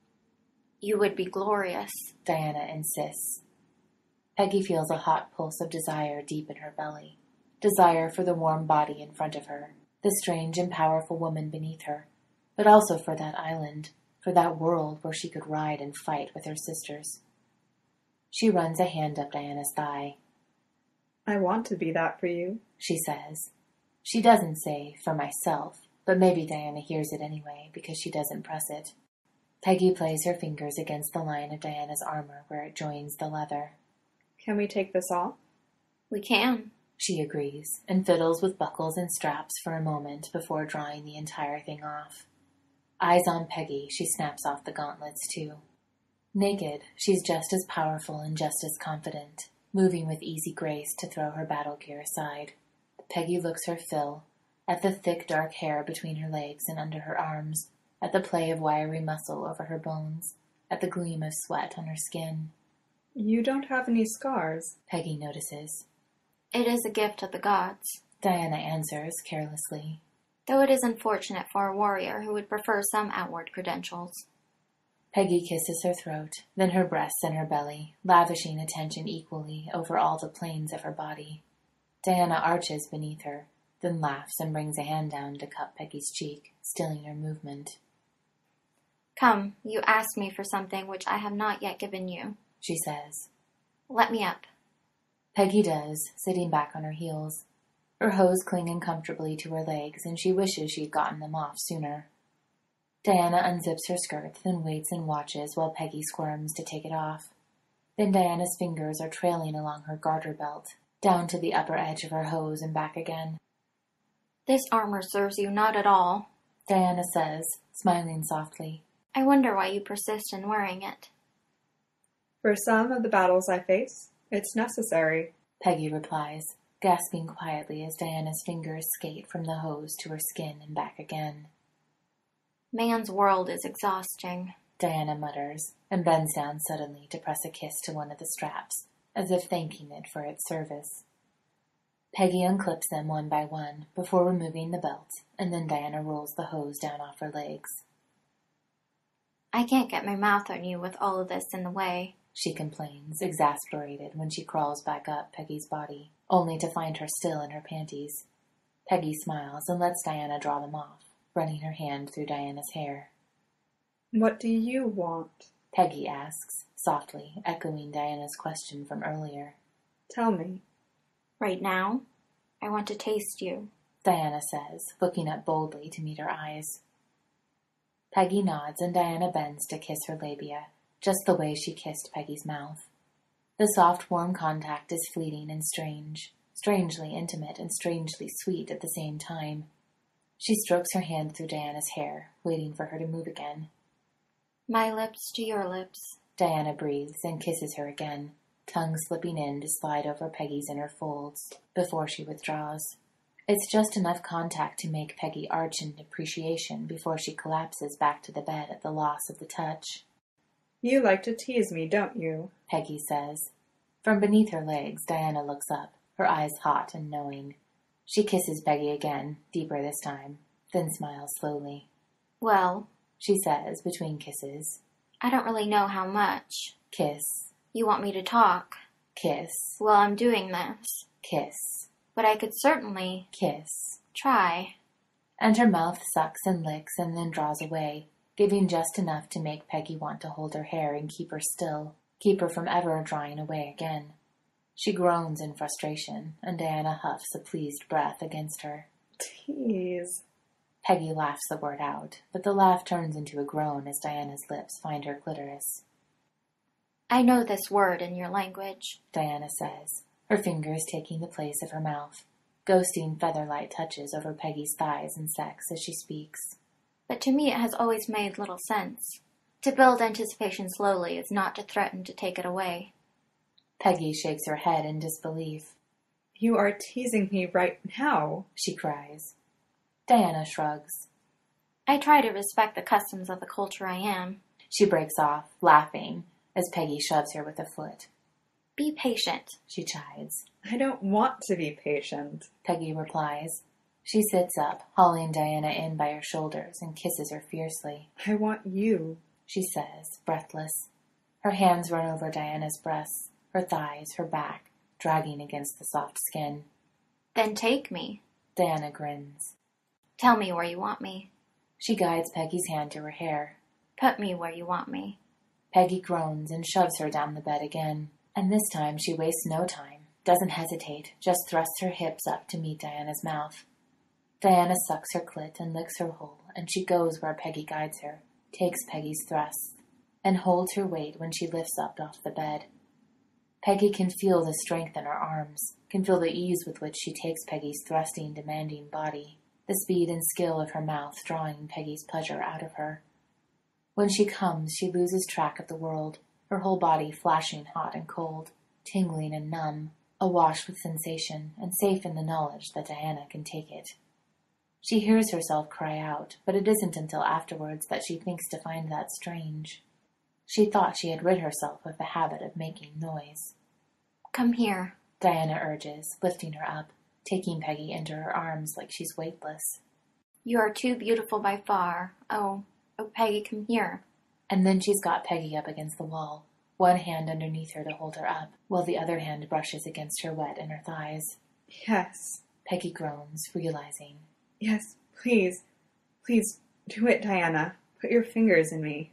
You would be glorious, Diana insists. Peggy feels a hot pulse of desire deep in her belly. Desire for the warm body in front of her, the strange and powerful woman beneath her, but also for that island, for that world where she could ride and fight with her sisters. She runs a hand up Diana's thigh. I want to be that for you, she says. She doesn't say, for myself, but maybe Diana hears it anyway because she doesn't press it. Peggy plays her fingers against the line of Diana's armor where it joins the leather. Can we take this off? We can, she agrees, and fiddles with buckles and straps for a moment before drawing the entire thing off. Eyes on Peggy, she snaps off the gauntlets too. Naked, she's just as powerful and just as confident, moving with easy grace to throw her battle gear aside. Peggy looks her fill, at the thick dark hair between her legs and under her arms, at the play of wiry muscle over her bones, at the gleam of sweat on her skin. You don't have any scars, Peggy notices. It is a gift of the gods, Diana answers carelessly. Though it is unfortunate for a warrior who would prefer some outward credentials. Peggy kisses her throat, then her breasts and her belly, lavishing attention equally over all the planes of her body. Diana arches beneath her, then laughs and brings a hand down to cup Peggy's cheek, stilling her movement. Come, you asked me for something which I have not yet given you, she says. Let me up. Peggy does, sitting back on her heels. Her hose cling uncomfortably to her legs, and she wishes she'd gotten them off sooner. Diana unzips her skirt, then waits and watches while Peggy squirms to take it off. Then Diana's fingers are trailing along her garter belt, down to the upper edge of her hose and back again. This armor serves you not at all, Diana says, smiling softly. I wonder why you persist in wearing it. For some of the battles I face, it's necessary, Peggy replies, gasping quietly as Diana's fingers skate from the hose to her skin and back again. Man's world is exhausting, Diana mutters, and bends down suddenly to press a kiss to one of the straps, as if thanking it for its service. Peggy unclips them one by one before removing the belt, and then Diana rolls the hose down off her legs. I can't get my mouth on you with all of this in the way, she complains, exasperated when she crawls back up Peggy's body, only to find her still in her panties. Peggy smiles and lets Diana draw them off, running her hand through Diana's hair. What do you want? Peggy asks, softly, echoing Diana's question from earlier. Tell me. Right now, I want to taste you, Diana says, looking up boldly to meet her eyes. Peggy nods and Diana bends to kiss her labia, just the way she kissed Peggy's mouth. The soft, warm contact is fleeting and strange, strangely intimate and strangely sweet at the same time. She strokes her hand through Diana's hair, waiting for her to move again. My lips to your lips, Diana breathes and kisses her again, tongue slipping in to slide over Peggy's inner folds before she withdraws. It's just enough contact to make Peggy arch in appreciation before she collapses back to the bed at the loss of the touch. You like to tease me, don't you? Peggy says. From beneath her legs, Diana looks up, her eyes hot and knowing. She kisses Peggy again, deeper this time, then smiles slowly. Well, she says between kisses. I don't really know how much. Kiss. You want me to talk? Kiss. Well, I'm doing this. Kiss. But I could certainly... Kiss. Try. And her mouth sucks and licks and then draws away, giving just enough to make Peggy want to hold her hair and keep her still, keep her from ever drawing away again. She groans in frustration, and Diana huffs a pleased breath against her. Tease. Peggy laughs the word out, but the laugh turns into a groan as Diana's lips find her clitoris. I know this word in your language, Diana says, her fingers taking the place of her mouth, ghosting feather-light touches over Peggy's thighs and sex as she speaks. But to me it has always made little sense. To build anticipation slowly is not to threaten to take it away. Peggy shakes her head in disbelief. You are teasing me right now, she cries. Diana shrugs. I try to respect the customs of the culture I am. She breaks off, laughing, as Peggy shoves her with a foot. Be patient, she chides. I don't want to be patient, Peggy replies. She sits up, hauling Diana in by her shoulders and kisses her fiercely. I want you, she says, breathless. Her hands run over Diana's breasts, her thighs, her back, dragging against the soft skin. Then take me. Diana grins. Tell me where you want me. She guides Peggy's hand to her hair. Put me where you want me. Peggy groans and shoves her down the bed again. And this time she wastes no time, doesn't hesitate, just thrusts her hips up to meet Diana's mouth. Diana sucks her clit and licks her hole, and she goes where Peggy guides her, takes Peggy's thrusts, and holds her weight when she lifts up off the bed. Peggy can feel the strength in her arms, can feel the ease with which she takes Peggy's thrusting, demanding body, the speed and skill of her mouth drawing Peggy's pleasure out of her. When she comes, she loses track of the world, her whole body flashing hot and cold, tingling and numb, awash with sensation, and safe in the knowledge that Diana can take it. She hears herself cry out, but it isn't until afterwards that she thinks to find that strange. She thought she had rid herself of the habit of making noise. Come here, Diana urges, lifting her up, taking Peggy into her arms like she's weightless. You are too beautiful by far. Oh, Peggy, come here. And then she's got Peggy up against the wall, one hand underneath her to hold her up, while the other hand brushes against her wet inner thighs. Yes. Peggy groans, realizing. Yes, please. Please, do it, Diana. Put your fingers in me.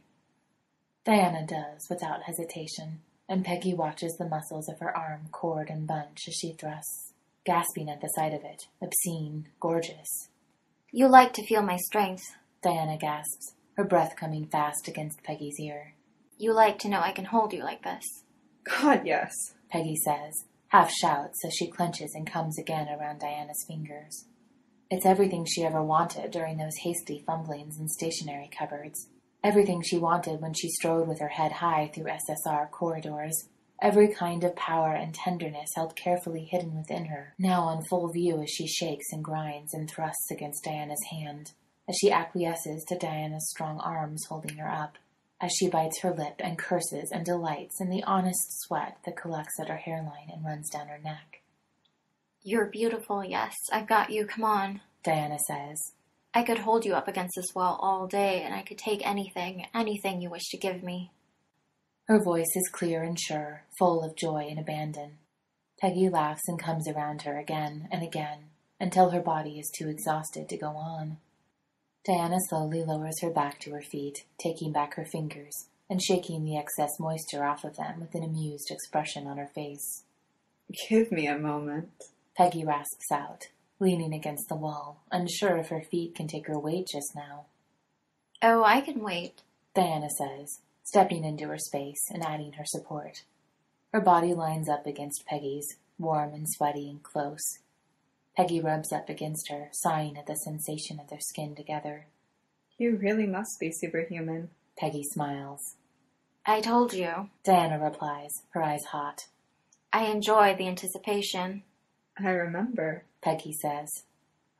Diana does, without hesitation, and Peggy watches the muscles of her arm cord and bunch as she thrusts, gasping at the sight of it, obscene, gorgeous. You like to feel my strength, Diana gasps, her breath coming fast against Peggy's ear. You like to know I can hold you like this. God, yes, Peggy says, half shouts as she clenches and comes again around Diana's fingers. It's everything she ever wanted during those hasty fumblings in stationery cupboards. Everything she wanted when she strode with her head high through SSR corridors. Every kind of power and tenderness held carefully hidden within her, now on full view as she shakes and grinds and thrusts against Diana's hand, as she acquiesces to Diana's strong arms holding her up, as she bites her lip and curses and delights in the honest sweat that collects at her hairline and runs down her neck. You're beautiful, yes, I've got you, come on, Diana says. I could hold you up against this wall all day, and I could take anything you wish to give me. Her voice is clear and sure, full of joy and abandon. Peggy laughs and comes around her again and again, until her body is too exhausted to go on. Diana slowly lowers her back to her feet, taking back her fingers, and shaking the excess moisture off of them with an amused expression on her face. Give me a moment, Peggy rasps out, leaning against the wall, unsure if her feet can take her weight just now. Oh, I can wait, Diana says, stepping into her space and adding her support. Her body lines up against Peggy's, warm and sweaty and close. Peggy rubs up against her, sighing at the sensation of their skin together. You really must be superhuman. Peggy smiles. I told you, Diana replies, her eyes hot. I enjoy the anticipation. I remember, Peggy says.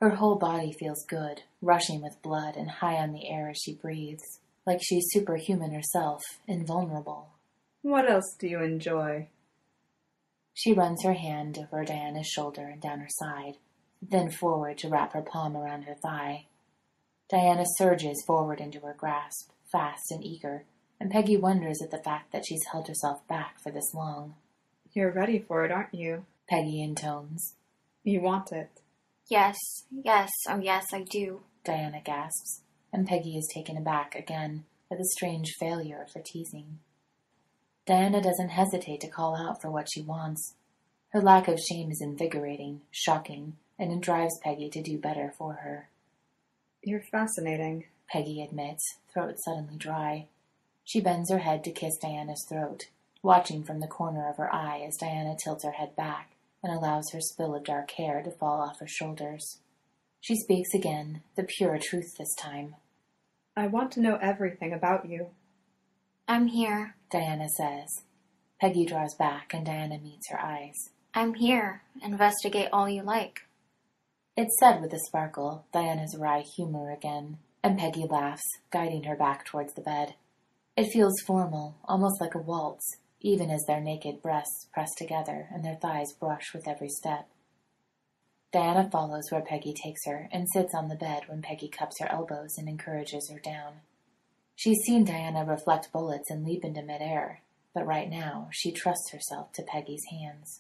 Her whole body feels good, rushing with blood and high on the air as she breathes, like she's superhuman herself, invulnerable. What else do you enjoy? She runs her hand over Diana's shoulder and down her side, then forward to wrap her palm around her thigh. Diana surges forward into her grasp, fast and eager, and Peggy wonders at the fact that she's held herself back for this long. You're ready for it, aren't you? Peggy intones. You want it. Yes, yes, oh yes, I do. Diana gasps, and Peggy is taken aback again by the strange failure of her teasing. Diana doesn't hesitate to call out for what she wants. Her lack of shame is invigorating, shocking, and it drives Peggy to do better for her. You're fascinating, Peggy admits, throat suddenly dry. She bends her head to kiss Diana's throat, watching from the corner of her eye as Diana tilts her head back and allows her spill of dark hair to fall off her shoulders. She speaks again, the pure truth this time. I want to know everything about you. I'm here. Diana says. Peggy draws back and Diana meets her eyes. I'm here. Investigate all you like. It's said with a sparkle, Diana's wry humor again, and Peggy laughs, guiding her back towards the bed. It feels formal, almost like a waltz, even as their naked breasts press together and their thighs brush with every step. Diana follows where Peggy takes her and sits on the bed when Peggy cups her elbows and encourages her down. She's seen Diana reflect bullets and leap into midair, but right now she trusts herself to Peggy's hands.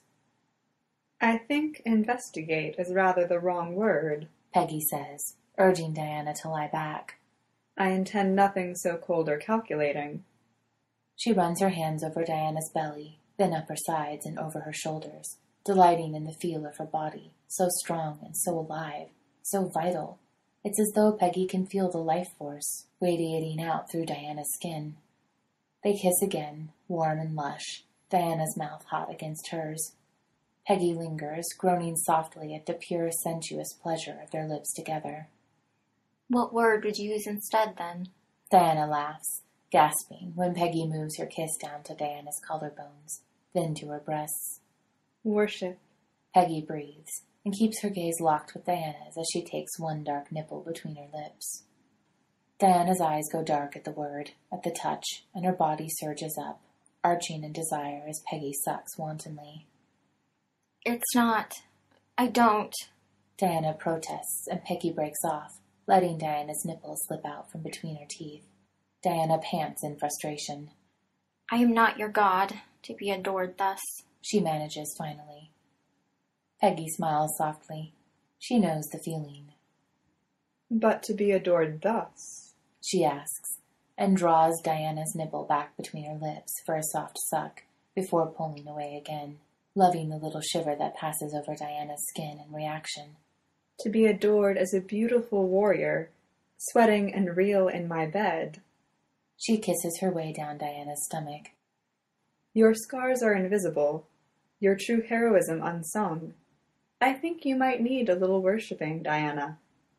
I think investigate is rather the wrong word, Peggy says, urging Diana to lie back. I intend nothing so cold or calculating. She runs her hands over Diana's belly, then up her sides and over her shoulders, delighting in the feel of her body, so strong and so alive, so vital. It's as though Peggy can feel the life force radiating out through Diana's skin. They kiss again, warm and lush, Diana's mouth hot against hers. Peggy lingers, groaning softly at the pure, sensuous pleasure of their lips together. What word would you use instead, then? Diana laughs, gasping when Peggy moves her kiss down to Diana's collarbones, then to her breasts. Worship. Peggy breathes and keeps her gaze locked with Diana's as she takes one dark nipple between her lips. Diana's eyes go dark at the word, at the touch, and her body surges up, arching in desire as Peggy sucks wantonly. It's not. I don't. Diana protests, and Peggy breaks off, letting Diana's nipples slip out from between her teeth. Diana pants in frustration. I am not your god, to be adored thus. She manages finally. Peggy smiles softly. She knows the feeling. But to be adored thus? She asks, and draws Diana's nipple back between her lips for a soft suck before pulling away again, loving the little shiver that passes over Diana's skin in reaction. To be adored as a beautiful warrior, sweating and real in my bed. She kisses her way down Diana's stomach. Your scars are invisible, your true heroism unsung. I think you might need a little worshipping, Diana.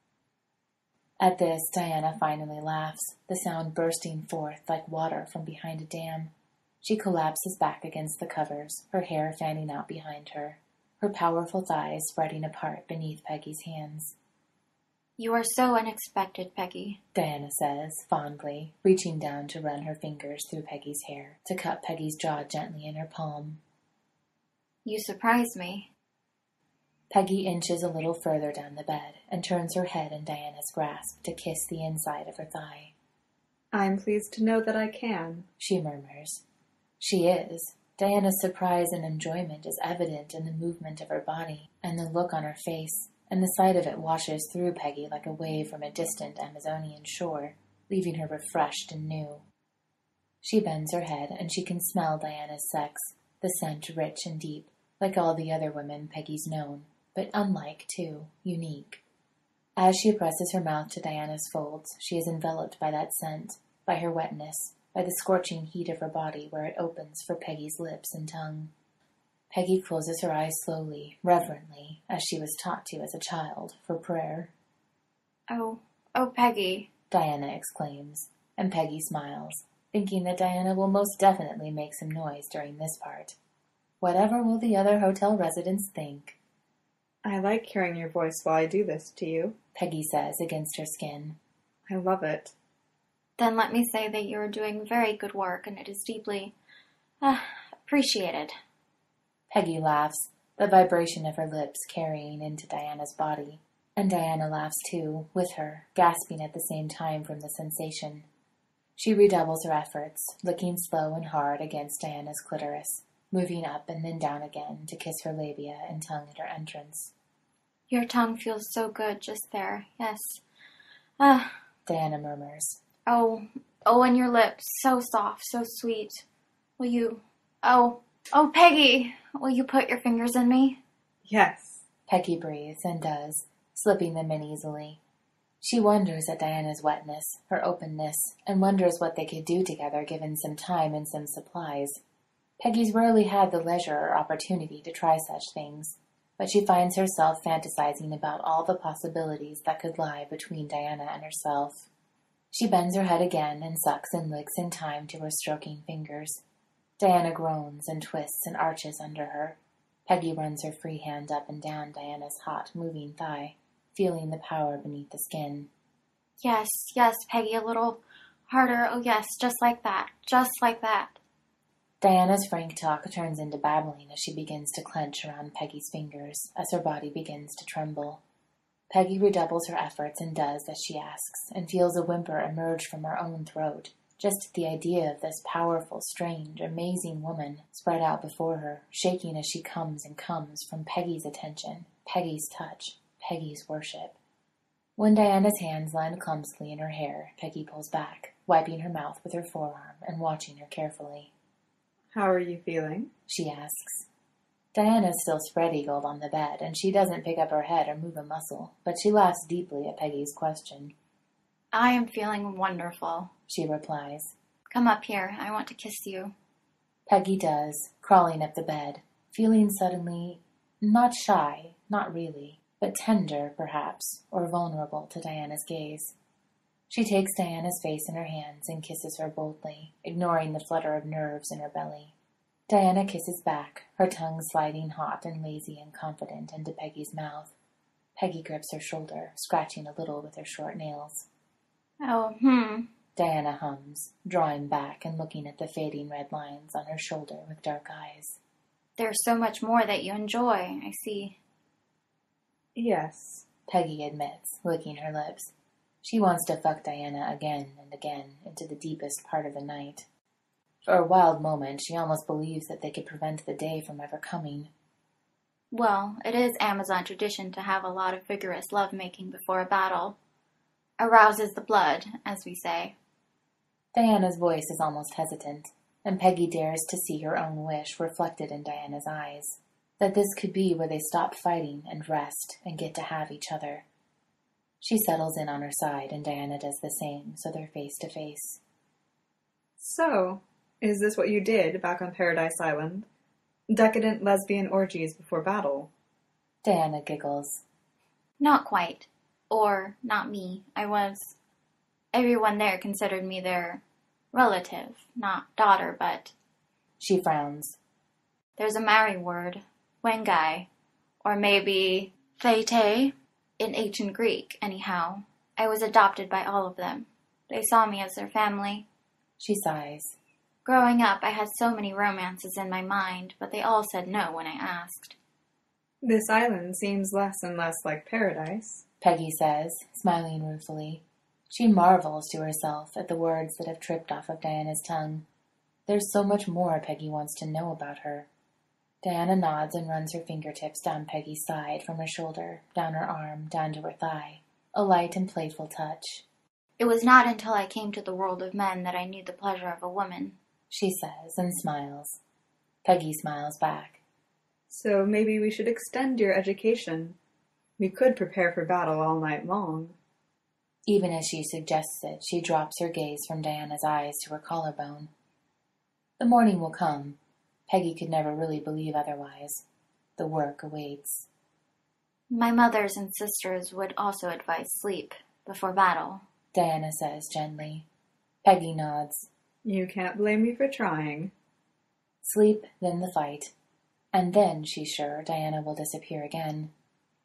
At this, Diana finally laughs, the sound bursting forth like water from behind a dam. She collapses back against the covers, her hair fanning out behind her, her powerful thighs spreading apart beneath Peggy's hands. You are so unexpected, Peggy, Diana says, fondly, reaching down to run her fingers through Peggy's hair, to cup Peggy's jaw gently in her palm. You surprise me. Peggy inches a little further down the bed and turns her head in Diana's grasp to kiss the inside of her thigh. I'm pleased to know that I can, she murmurs. She is. Diana's surprise and enjoyment is evident in the movement of her body and the look on her face, and the sight of it washes through Peggy like a wave from a distant Amazonian shore, leaving her refreshed and new. She bends her head and she can smell Diana's sex, the scent rich and deep, like all the other women Peggy's known, but unlike, too, unique. As she presses her mouth to Diana's folds, she is enveloped by that scent, by her wetness, by the scorching heat of her body where it opens for Peggy's lips and tongue. Peggy closes her eyes slowly, reverently, as she was taught to as a child, for prayer. Oh, Peggy, Diana exclaims, and Peggy smiles, thinking that Diana will most definitely make some noise during this part. Whatever will the other hotel residents think? I like hearing your voice while I do this to you. Peggy says against her skin. I love it. Then let me say that you are doing very good work, and it is deeply, appreciated. Peggy laughs, the vibration of her lips carrying into Diana's body. And Diana laughs too, with her, gasping at the same time from the sensation. She redoubles her efforts, looking slow and hard against Diana's clitoris, moving up and then down again to kiss her labia and tongue at her entrance. Your tongue feels so good just there, yes. Diana murmurs. Oh, and your lips, so soft, so sweet. Will you... Oh, Peggy! Will you put your fingers in me? Yes. Peggy breathes and does, slipping them in easily. She wonders at Diana's wetness, her openness, and wonders what they could do together given some time and some supplies. Peggy's rarely had the leisure or opportunity to try such things, but she finds herself fantasizing about all the possibilities that could lie between Diana and herself. She bends her head again and sucks and licks in time to her stroking fingers. Diana groans and twists and arches under her. Peggy runs her free hand up and down Diana's hot, moving thigh, feeling the power beneath the skin. Yes, Peggy, a little harder. Oh, yes, just like that, just like that. Diana's frank talk turns into babbling as she begins to clench around Peggy's fingers, as her body begins to tremble. Peggy redoubles her efforts and does as she asks, and feels a whimper emerge from her own throat, just at the idea of this powerful, strange, amazing woman spread out before her, shaking as she comes and comes from Peggy's attention, Peggy's touch, Peggy's worship. When Diana's hands land clumsily in her hair, Peggy pulls back, wiping her mouth with her forearm and watching her carefully. How are you feeling? She asks. Diana's still spread-eagled on the bed, and she doesn't pick up her head or move a muscle, but she laughs deeply at Peggy's question. I am feeling wonderful, She replies. Come up here, I want to kiss you. Peggy does, crawling up the bed, feeling suddenly not shy, not really, but tender, perhaps, or vulnerable to Diana's gaze. She takes Diana's face in her hands and kisses her boldly, ignoring the flutter of nerves in her belly. Diana kisses back, her tongue sliding hot and lazy and confident into Peggy's mouth. Peggy grips her shoulder, scratching a little with her short nails. Oh, Diana hums, drawing back and looking at the fading red lines on her shoulder with dark eyes. There's so much more that you enjoy, I see. Yes, Peggy admits, licking her lips. She wants to fuck Diana again and again into the deepest part of the night. For a wild moment, she almost believes that they could prevent the day from ever coming. Well, it is Amazon tradition to have a lot of vigorous love-making before a battle. Arouses the blood, as we say. Diana's voice is almost hesitant, and Peggy dares to see her own wish reflected in Diana's eyes, that this could be where they stop fighting and rest and get to have each other. She settles in on her side, and Diana does the same, so they're face to face. So, is this what you did back on Paradise Island? Decadent lesbian orgies before battle? Diana giggles. Not quite. Or, not me. Everyone there considered me their relative, not daughter, but... She frowns. There's a Maori word, Wengai, or maybe Theite, in ancient Greek, anyhow. I was adopted by all of them. They saw me as their family. She sighs. Growing up, I had so many romances in my mind, but they all said no when I asked. This island seems less and less like paradise, Peggy says, smiling ruefully. She marvels to herself at the words that have tripped off of Diana's tongue. There's so much more Peggy wants to know about her. Diana nods and runs her fingertips down Peggy's side from her shoulder, down her arm, down to her thigh. A light and playful touch. It was not until I came to the world of men that I knew the pleasure of a woman, She says and smiles. Peggy smiles back. So maybe we should extend your education. We could prepare for battle all night long. Even as she suggests it, she drops her gaze from Diana's eyes to her collarbone. The morning will come. Peggy could never really believe otherwise. The work awaits. My mothers and sisters would also advise sleep before battle, Diana says gently. Peggy nods. You can't blame me for trying. Sleep, then the fight. And then, she's sure, Diana will disappear again.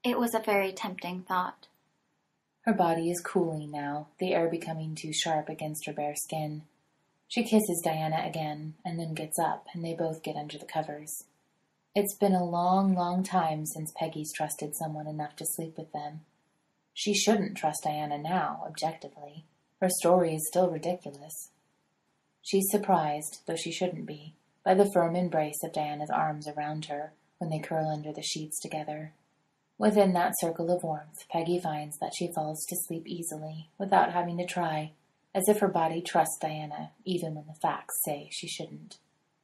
It was a very tempting thought. Her body is cooling now, the air becoming too sharp against her bare skin. She kisses Diana again, and then gets up, and they both get under the covers. It's been a long, long time since Peggy's trusted someone enough to sleep with them. She shouldn't trust Diana now, objectively. Her story is still ridiculous. She's surprised, though she shouldn't be, by the firm embrace of Diana's arms around her when they curl under the sheets together. Within that circle of warmth, Peggy finds that she falls to sleep easily, without having to try, as if her body trusts Diana, even when the facts say she shouldn't.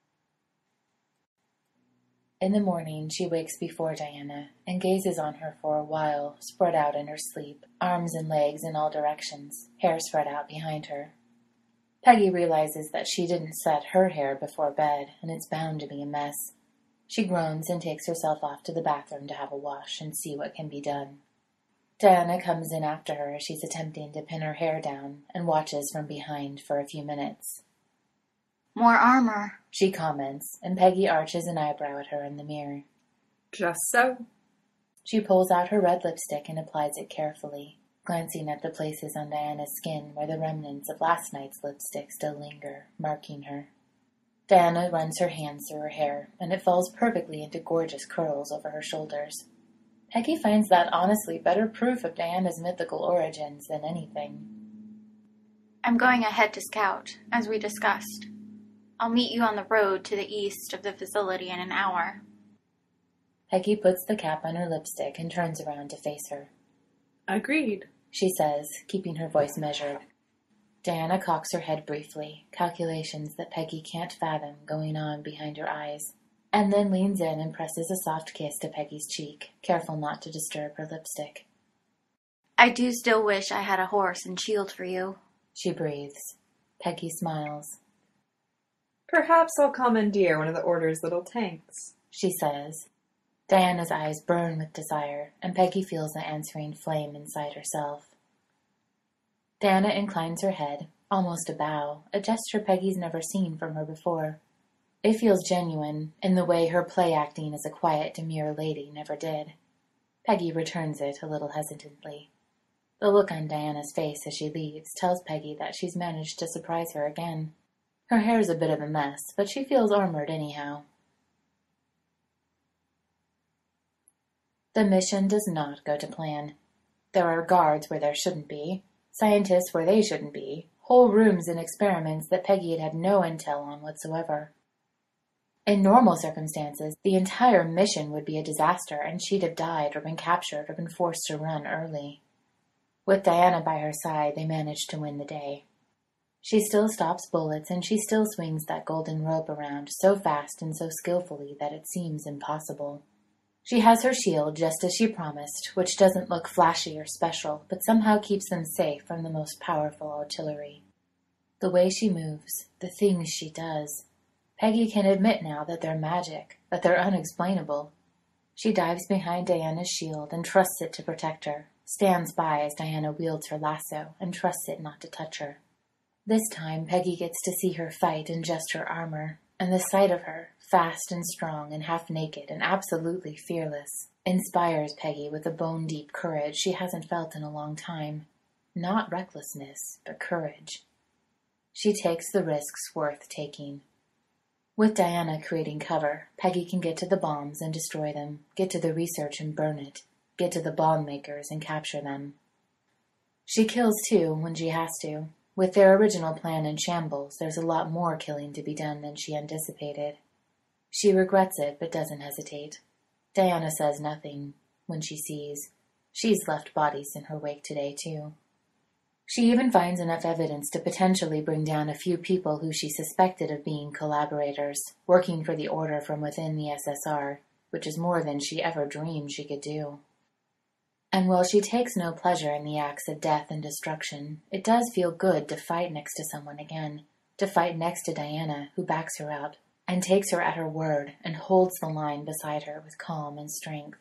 In the morning, she wakes before Diana, and gazes on her for a while, spread out in her sleep, arms and legs in all directions, hair spread out behind her. Peggy realizes that she didn't set her hair before bed, and it's bound to be a mess. She groans and takes herself off to the bathroom to have a wash and see what can be done. Diana comes in after her as she's attempting to pin her hair down, and watches from behind for a few minutes. "More armor," she comments, and Peggy arches an eyebrow at her in the mirror. Just so. She pulls out her red lipstick and applies it carefully, glancing at the places on Diana's skin where the remnants of last night's lipstick still linger, marking her. Diana runs her hands through her hair, and it falls perfectly into gorgeous curls over her shoulders. Peggy finds that honestly better proof of Diana's mythical origins than anything. "I'm going ahead to scout, as we discussed. I'll meet you on the road to the east of the facility in an hour." Peggy puts the cap on her lipstick and turns around to face her. Agreed, she says, keeping her voice measured. Diana cocks her head briefly, calculations that Peggy can't fathom going on behind her eyes, and then leans in and presses a soft kiss to Peggy's cheek, careful not to disturb her lipstick. "I do still wish I had a horse and shield for you," she breathes. Peggy smiles. "Perhaps I'll commandeer one of the Order's little tanks," she says. Diana's eyes burn with desire, and Peggy feels the answering flame inside herself. Diana inclines her head, almost a bow, a gesture Peggy's never seen from her before. It feels genuine, in the way her play-acting as a quiet, demure lady never did. Peggy returns it a little hesitantly. The look on Diana's face as she leaves tells Peggy that she's managed to surprise her again. Her hair's a bit of a mess, but she feels armored anyhow. The mission does not go to plan. There are guards where there shouldn't be, scientists where they shouldn't be, whole rooms and experiments that Peggy had no intel on whatsoever. In normal circumstances, the entire mission would be a disaster and she'd have died or been captured or been forced to run early. With Diana by her side, they managed to win the day. She still stops bullets, and she still swings that golden rope around so fast and so skillfully that it seems impossible. She has her shield just as she promised, which doesn't look flashy or special, but somehow keeps them safe from the most powerful artillery. The way she moves, the things she does. Peggy can admit now that they're magic, that they're unexplainable. She dives behind Diana's shield and trusts it to protect her, stands by as Diana wields her lasso and trusts it not to touch her. This time, Peggy gets to see her fight in just her armor, and the sight of her, fast and strong and half-naked and absolutely fearless, inspires Peggy with a bone-deep courage she hasn't felt in a long time. Not recklessness, but courage. She takes the risks worth taking. With Diana creating cover, Peggy can get to the bombs and destroy them, get to the research and burn it, get to the bomb makers and capture them. She kills too when she has to. With their original plan in shambles, there's a lot more killing to be done than she anticipated. She regrets it, but doesn't hesitate. Diana says nothing when she sees. She's left bodies in her wake today, too. She even finds enough evidence to potentially bring down a few people who she suspected of being collaborators, working for the Order from within the SSR, which is more than she ever dreamed she could do. And while she takes no pleasure in the acts of death and destruction, it does feel good to fight next to someone again, to fight next to Diana, who backs her up, and takes her at her word, and holds the line beside her with calm and strength.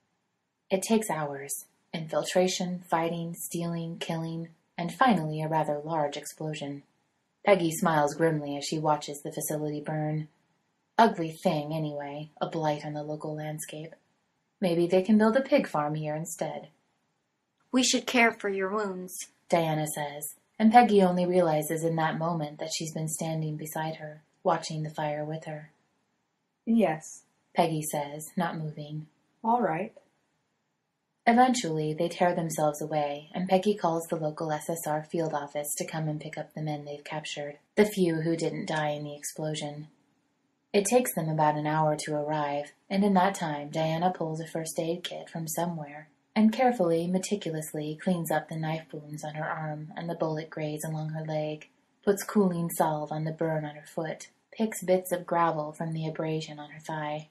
It takes hours. Infiltration, fighting, stealing, killing, and finally a rather large explosion. Peggy smiles grimly as she watches the facility burn. Ugly thing, anyway, a blight on the local landscape. Maybe they can build a pig farm here instead. We should care for your wounds, Diana says, and Peggy only realizes in that moment that she's been standing beside her, watching the fire with her. Yes. Peggy says, not moving. All right. Eventually, they tear themselves away, and Peggy calls the local SSR field office to come and pick up the men they've captured, the few who didn't die in the explosion. It takes them about an hour to arrive, and in that time, Diana pulls a first aid kit from somewhere, and carefully, meticulously cleans up the knife wounds on her arm and the bullet graze along her leg, puts cooling salve on the burn on her foot, picks bits of gravel from the abrasion on her thigh.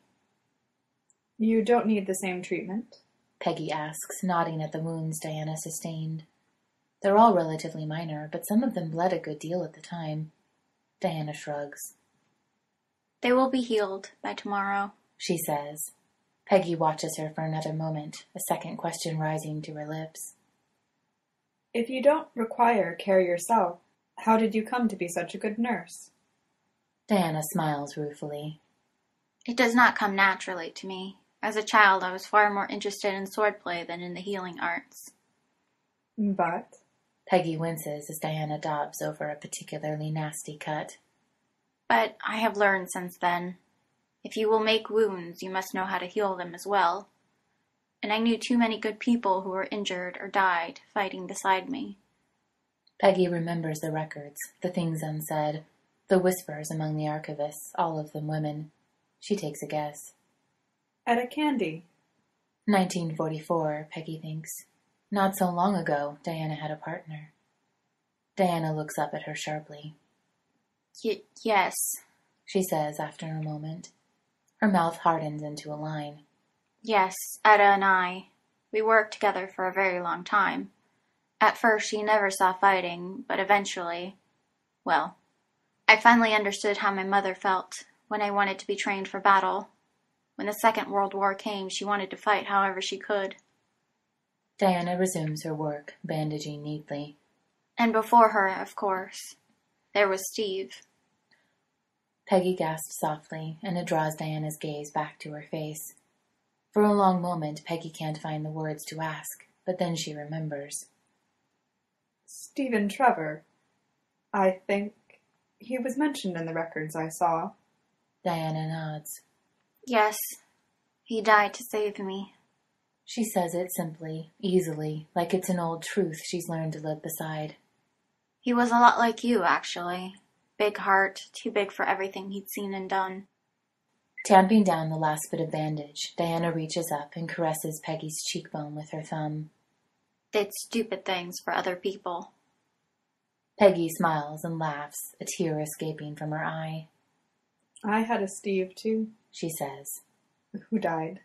You don't need the same treatment? Peggy asks, nodding at the wounds Diana sustained. They're all relatively minor, but some of them bled a good deal at the time. Diana shrugs. They will be healed by tomorrow, she says. Peggy watches her for another moment, a second question rising to her lips. If you don't require care yourself, how did you come to be such a good nurse? Diana smiles ruefully. It does not come naturally to me. As a child, I was far more interested in swordplay than in the healing arts. But? Peggy winces as Diana daubs over a particularly nasty cut. But I have learned since then. If you will make wounds, you must know how to heal them as well. And I knew too many good people who were injured or died fighting beside me. Peggy remembers the records, the things unsaid, the whispers among the archivists, all of them women. She takes a guess. Etta Candy. 1944, Peggy thinks. Not so long ago, Diana had a partner. Diana looks up at her sharply. Yes, she says after a moment. Her mouth hardens into a line. Yes, Etta and I. We worked together for a very long time. At first, she never saw fighting, but eventually, well, I finally understood how my mother felt when I wanted to be trained for battle. When the Second World War came, she wanted to fight however she could. Diana resumes her work, bandaging neatly. And before her, of course, there was Steve. Peggy gasps softly, and it draws Diana's gaze back to her face. For a long moment, Peggy can't find the words to ask, but then she remembers. Stephen Trevor. I think he was mentioned in the records I saw. Diana nods. Yes, he died to save me. She says it simply, easily, like it's an old truth she's learned to live beside. He was a lot like you, actually. Big heart, too big for everything he'd seen and done. Tamping down the last bit of bandage, Diana reaches up and caresses Peggy's cheekbone with her thumb. Did stupid things for other people. Peggy smiles and laughs, a tear escaping from her eye. I had a Steve, too, she says. Who died.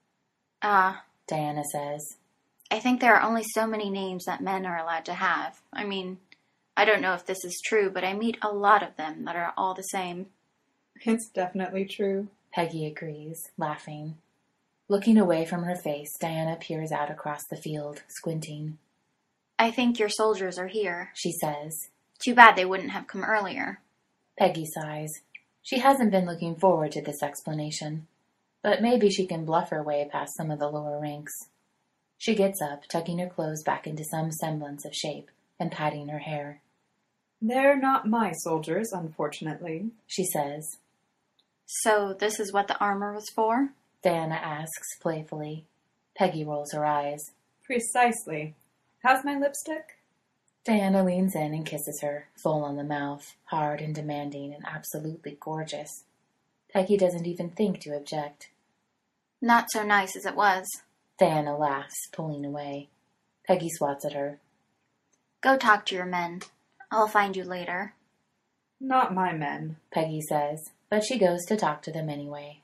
Diana says. I think there are only so many names that men are allowed to have. I mean, I don't know if this is true, but I meet a lot of them that are all the same. It's definitely true, Peggy agrees, laughing. Looking away from her face, Diana peers out across the field, squinting. I think your soldiers are here, she says. Too bad they wouldn't have come earlier. Peggy sighs. She hasn't been looking forward to this explanation, but maybe she can bluff her way past some of the lower ranks. She gets up, tucking her clothes back into some semblance of shape, and patting her hair. They're not my soldiers, unfortunately, she says. So this is what the armor was for? Diana asks playfully. Peggy rolls her eyes. Precisely. How's my lipstick? Diana leans in and kisses her, full on the mouth, hard and demanding and absolutely gorgeous. Peggy doesn't even think to object. Not so nice as it was. Diana laughs, pulling away. Peggy swats at her. Go talk to your men. I'll find you later. Not my men, Peggy says, but she goes to talk to them anyway.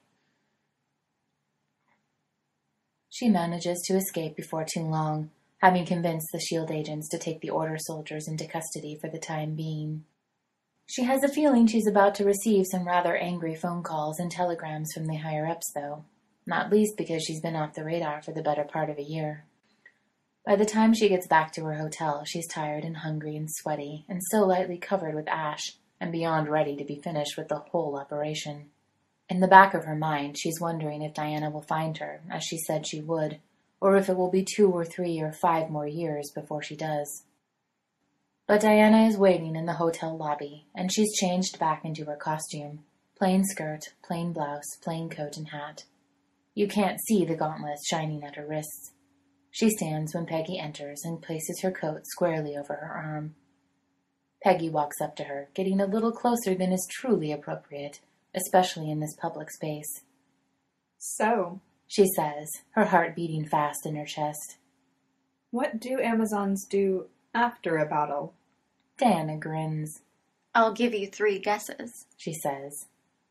She manages to escape before too long, having convinced the S.H.I.E.L.D. agents to take the Order soldiers into custody for the time being. She has a feeling she's about to receive some rather angry phone calls and telegrams from the higher-ups, though, not least because she's been off the radar for the better part of a year. By the time she gets back to her hotel, she's tired and hungry and sweaty, and so lightly covered with ash, and beyond ready to be finished with the whole operation. In the back of her mind, she's wondering if Diana will find her, as she said she would, or if it will be 2 or 3 or 5 more years before she does. But Diana is waiting in the hotel lobby, and she's changed back into her costume. Plain skirt, plain blouse, plain coat and hat. You can't see the gauntlets shining at her wrists. She stands when Peggy enters and places her coat squarely over her arm. Peggy walks up to her, getting a little closer than is truly appropriate, especially in this public space. So, She says, her heart beating fast in her chest. what do Amazons do after a battle? Diana grins. I'll give you 3 guesses. She says.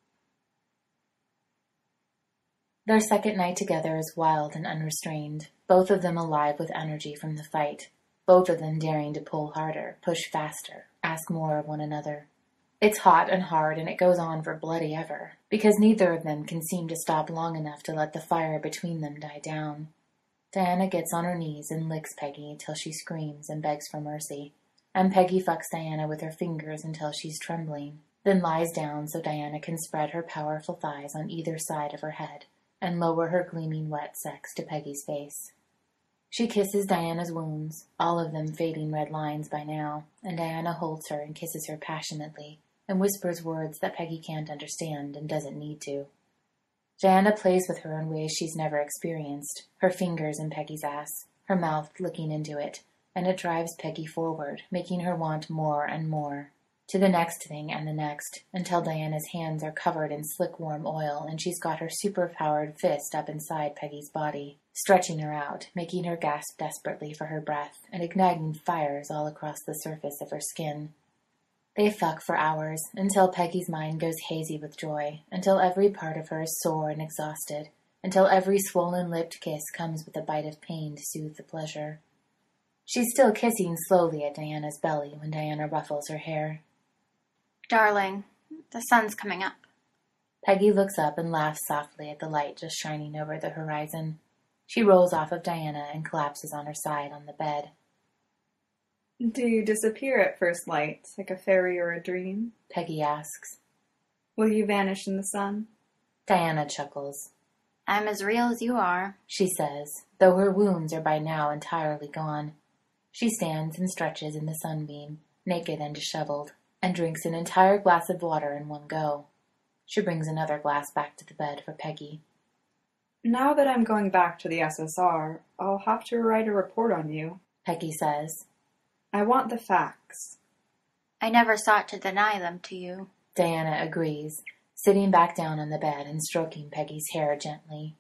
Their second night together is wild and unrestrained, both of them alive with energy from the fight, both of them daring to pull harder, push faster, ask more of one another. It's hot and hard, and it goes on for bloody ever, because neither of them can seem to stop long enough to let the fire between them die down. Diana gets on her knees and licks Peggy till she screams and begs for mercy, and Peggy fucks Diana with her fingers until she's trembling, then lies down so Diana can spread her powerful thighs on either side of her head and lower her gleaming wet sex to Peggy's face. She kisses Diana's wounds, all of them fading red lines by now, and Diana holds her and kisses her passionately, and whispers words that Peggy can't understand and doesn't need to. Diana plays with her in ways she's never experienced, her fingers in Peggy's ass, her mouth licking into it, and it drives Peggy forward, making her want more and more, to the next thing and the next, until Diana's hands are covered in slick warm oil and she's got her super-powered fist up inside Peggy's body, stretching her out, making her gasp desperately for her breath, and igniting fires all across the surface of her skin. They fuck for hours, until Peggy's mind goes hazy with joy, until every part of her is sore and exhausted, until every swollen-lipped kiss comes with a bite of pain to soothe the pleasure. She's still kissing slowly at Diana's belly when Diana ruffles her hair. Darling, the sun's coming up. Peggy looks up and laughs softly at the light just shining over the horizon. She rolls off of Diana and collapses on her side on the bed. Do you disappear at first light, like a fairy or a dream? Peggy asks. Will you vanish in the sun? Diana chuckles. I'm as real as you are. She says, though her wounds are by now entirely gone. She stands and stretches in the sunbeam, naked and disheveled, and drinks an entire glass of water in one go. She brings another glass back to the bed for Peggy. Now that I'm going back to the SSR, I'll have to write a report on you. Peggy says. I want the facts. I never sought to deny them to you. Diana agrees, sitting back down on the bed and stroking Peggy's hair gently.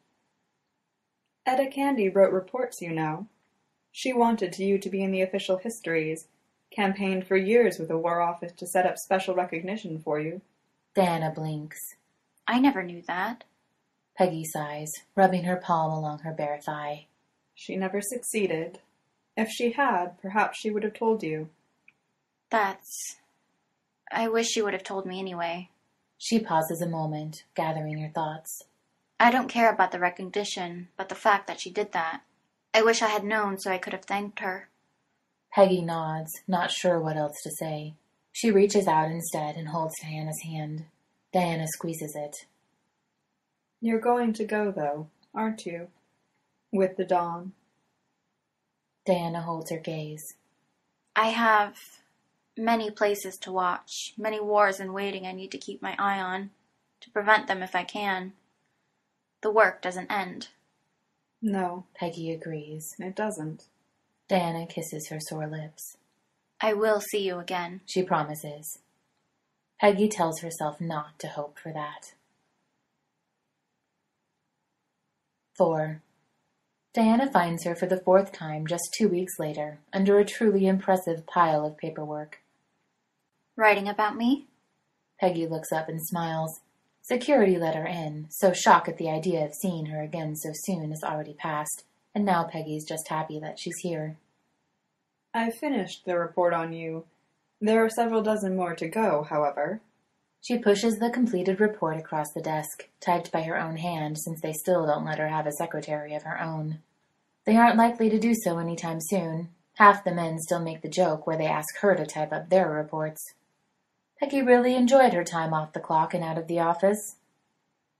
Etta Candy wrote reports, you know. She wanted you to be in the official histories, campaigned for years with the War Office to set up special recognition for you. Diana blinks. I never knew that. Peggy sighs, rubbing her palm along her bare thigh. She never succeeded. If she had, perhaps she would have told you. I wish she would have told me anyway. She pauses a moment, gathering her thoughts. I don't care about the recognition, but the fact that she did that. I wish I had known so I could have thanked her. Peggy nods, not sure what else to say. She reaches out instead and holds Diana's hand. Diana squeezes it. You're going to go, though, aren't you? With the dawn. Diana holds her gaze. I have many places to watch, many wars in waiting I need to keep my eye on, to prevent them if I can. The work doesn't end. No, Peggy agrees. it doesn't. Diana kisses her sore lips. I will see you again. She promises. Peggy tells herself not to hope for that. 4. Diana finds her for the 4th time just 2 weeks later, under a truly impressive pile of paperwork. Writing about me? Peggy looks up and smiles. Security let her in, so shock at the idea of seeing her again so soon is already past, and now Peggy's just happy that she's here. I finished the report on you. There are several dozen more to go, however. She pushes the completed report across the desk, typed by her own hand since they still don't let her have a secretary of her own. They aren't likely to do so anytime soon. Half the men still make the joke where they ask her to type up their reports. Peggy really enjoyed her time off the clock and out of the office.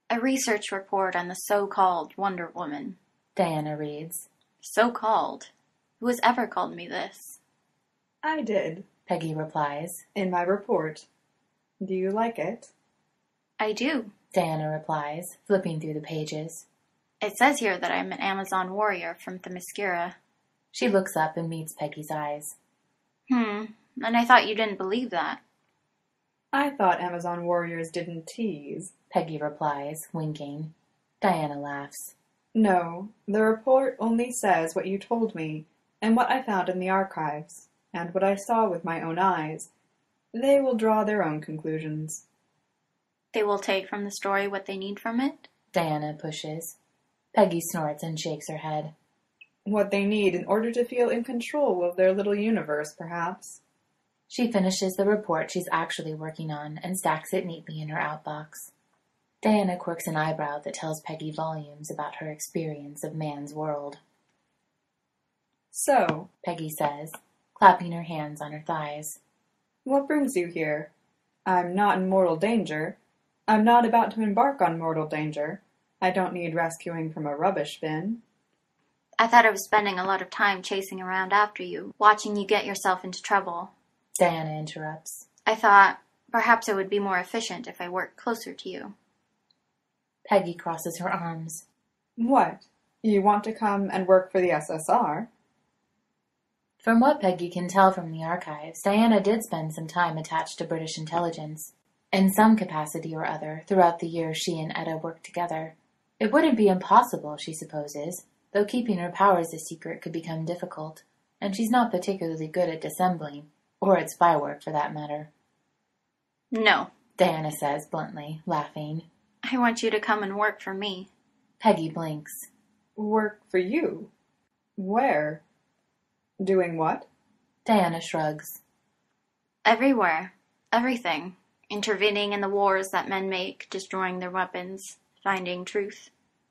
A research report on the so-called Wonder Woman. Diana reads. So-called? Who has ever called me this? I did, Peggy replies. in my report. Do you like it? I do. Diana replies, flipping through the pages. It says here that I'm an Amazon warrior from Themyscira. She looks up and meets Peggy's eyes. And I thought you didn't believe that. I thought Amazon warriors didn't tease. Peggy replies, winking. Diana laughs. No, the report only says what you told me, and what I found in the archives, and what I saw with my own eyes. They will draw their own conclusions. They will take from the story what they need from it? Diana pushes. Peggy snorts and shakes her head. What they need in order to feel in control of their little universe, perhaps. She finishes the report she's actually working on and stacks it neatly in her outbox. Diana quirks an eyebrow that tells Peggy volumes about her experience of man's world. So, Peggy says, clapping her hands on her thighs. what brings you here? I'm not in mortal danger. I'm not about to embark on mortal danger. I don't need rescuing from a rubbish bin. I thought I was spending a lot of time chasing around after you, watching you get yourself into trouble. Diana interrupts. I thought perhaps it would be more efficient if I worked closer to you. Peggy crosses her arms. What? You want to come and work for the SSR? From what Peggy can tell from the archives, Diana did spend some time attached to British intelligence, in some capacity or other, throughout the years she and Etta worked together. It wouldn't be impossible, she supposes, though keeping her powers a secret could become difficult, and she's not particularly good at dissembling, or at spy work for that matter. No. Diana says bluntly, laughing. I want you to come and work for me. Peggy blinks. Work for you? Where? Doing what? Diana shrugs. Everywhere. Everything. Intervening in the wars that men make, destroying their weapons, finding truth.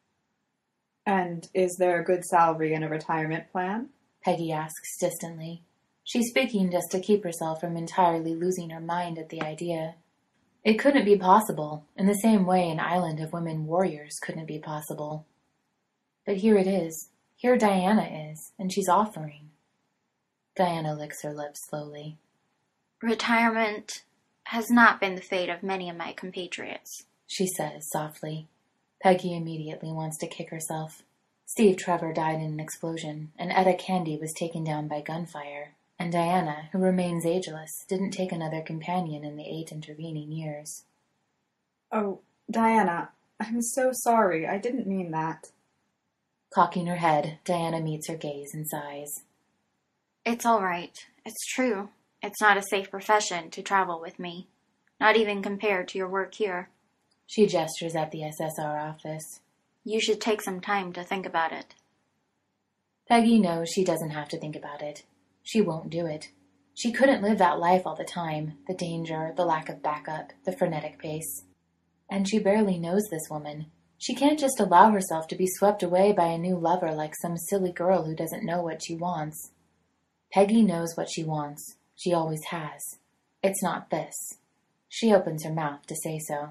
And is there a good salary and a retirement plan? Peggy asks distantly. She's speaking just to keep herself from entirely losing her mind at the idea. It couldn't be possible, in the same way an island of women warriors couldn't be possible. But here it is. Here Diana is, and she's offering. Diana licks her lips slowly. Retirement has not been the fate of many of my compatriots, she says softly. Peggy immediately wants to kick herself. Steve Trevor died in an explosion, and Etta Candy was taken down by gunfire, and Diana, who remains ageless, didn't take another companion in the 8 intervening years. Oh, Diana, I'm so sorry. I didn't mean that. Cocking her head, Diana meets her gaze and sighs. It's all right. It's true. It's not a safe profession to travel with me, not even compared to your work here. She gestures at the SSR office. You should take some time to think about it. Peggy knows she doesn't have to think about it. She won't do it. She couldn't live that life all the time, the danger, the lack of backup, the frenetic pace. And she barely knows this woman. She can't just allow herself to be swept away by a new lover like some silly girl who doesn't know what she wants. Peggy knows what she wants. She always has. It's not this. She opens her mouth to say so.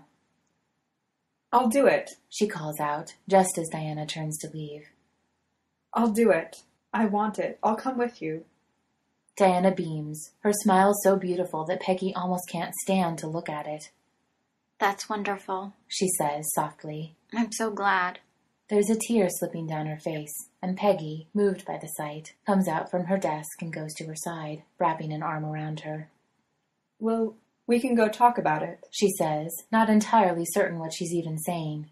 I'll do it, she calls out, just as Diana turns to leave. I'll do it. I want it. I'll come with you. Diana beams, her smile so beautiful that Peggy almost can't stand to look at it. That's wonderful, she says softly. I'm so glad. There's a tear slipping down her face, and Peggy, moved by the sight, comes out from her desk and goes to her side, wrapping an arm around her. "Well, we can go talk about it," she says, not entirely certain what she's even saying.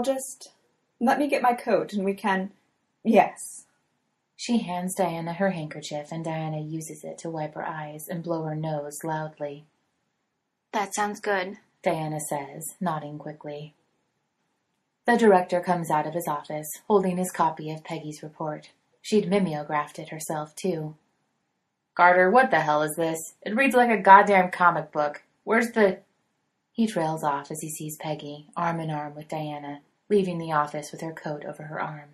Let me get my coat and we can... Yes." She hands Diana her handkerchief and Diana uses it to wipe her eyes and blow her nose loudly. "That sounds good," Diana says, nodding quickly. The director comes out of his office, holding his copy of Peggy's report. She'd mimeographed it herself, too. "Carter, what the hell is this? It reads like a goddamn comic book. Where's the..." He trails off as he sees Peggy, arm in arm with Diana, leaving the office with her coat over her arm.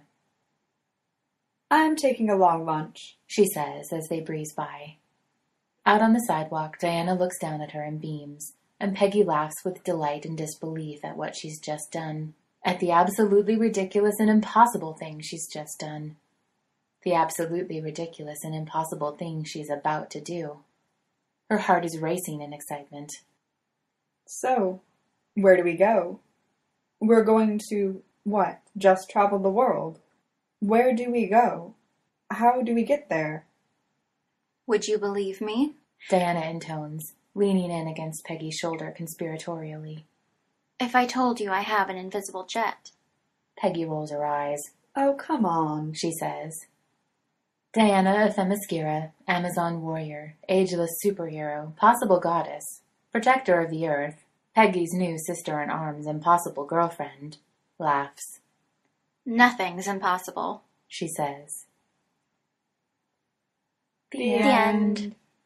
"I'm taking a long lunch," she says as they breeze by. Out on the sidewalk, Diana looks down at her and beams, and Peggy laughs with delight and disbelief at what she's just done. at the absolutely ridiculous and impossible thing she's just done. The absolutely ridiculous and impossible thing she's about to do. Her heart is racing in excitement. So, where do we go? We're going to, what, just travel the world? Where do we go? How do we get there? Would you believe me? Diana intones, leaning in against Peggy's shoulder conspiratorially. If I told you I have an invisible jet. Peggy rolls her eyes. Oh, come on, she says. Diana of Themyscira, Amazon warrior, ageless superhero, possible goddess, protector of the earth, Peggy's new sister-in-arms and possible girlfriend, laughs. Nothing's impossible, she says. The end.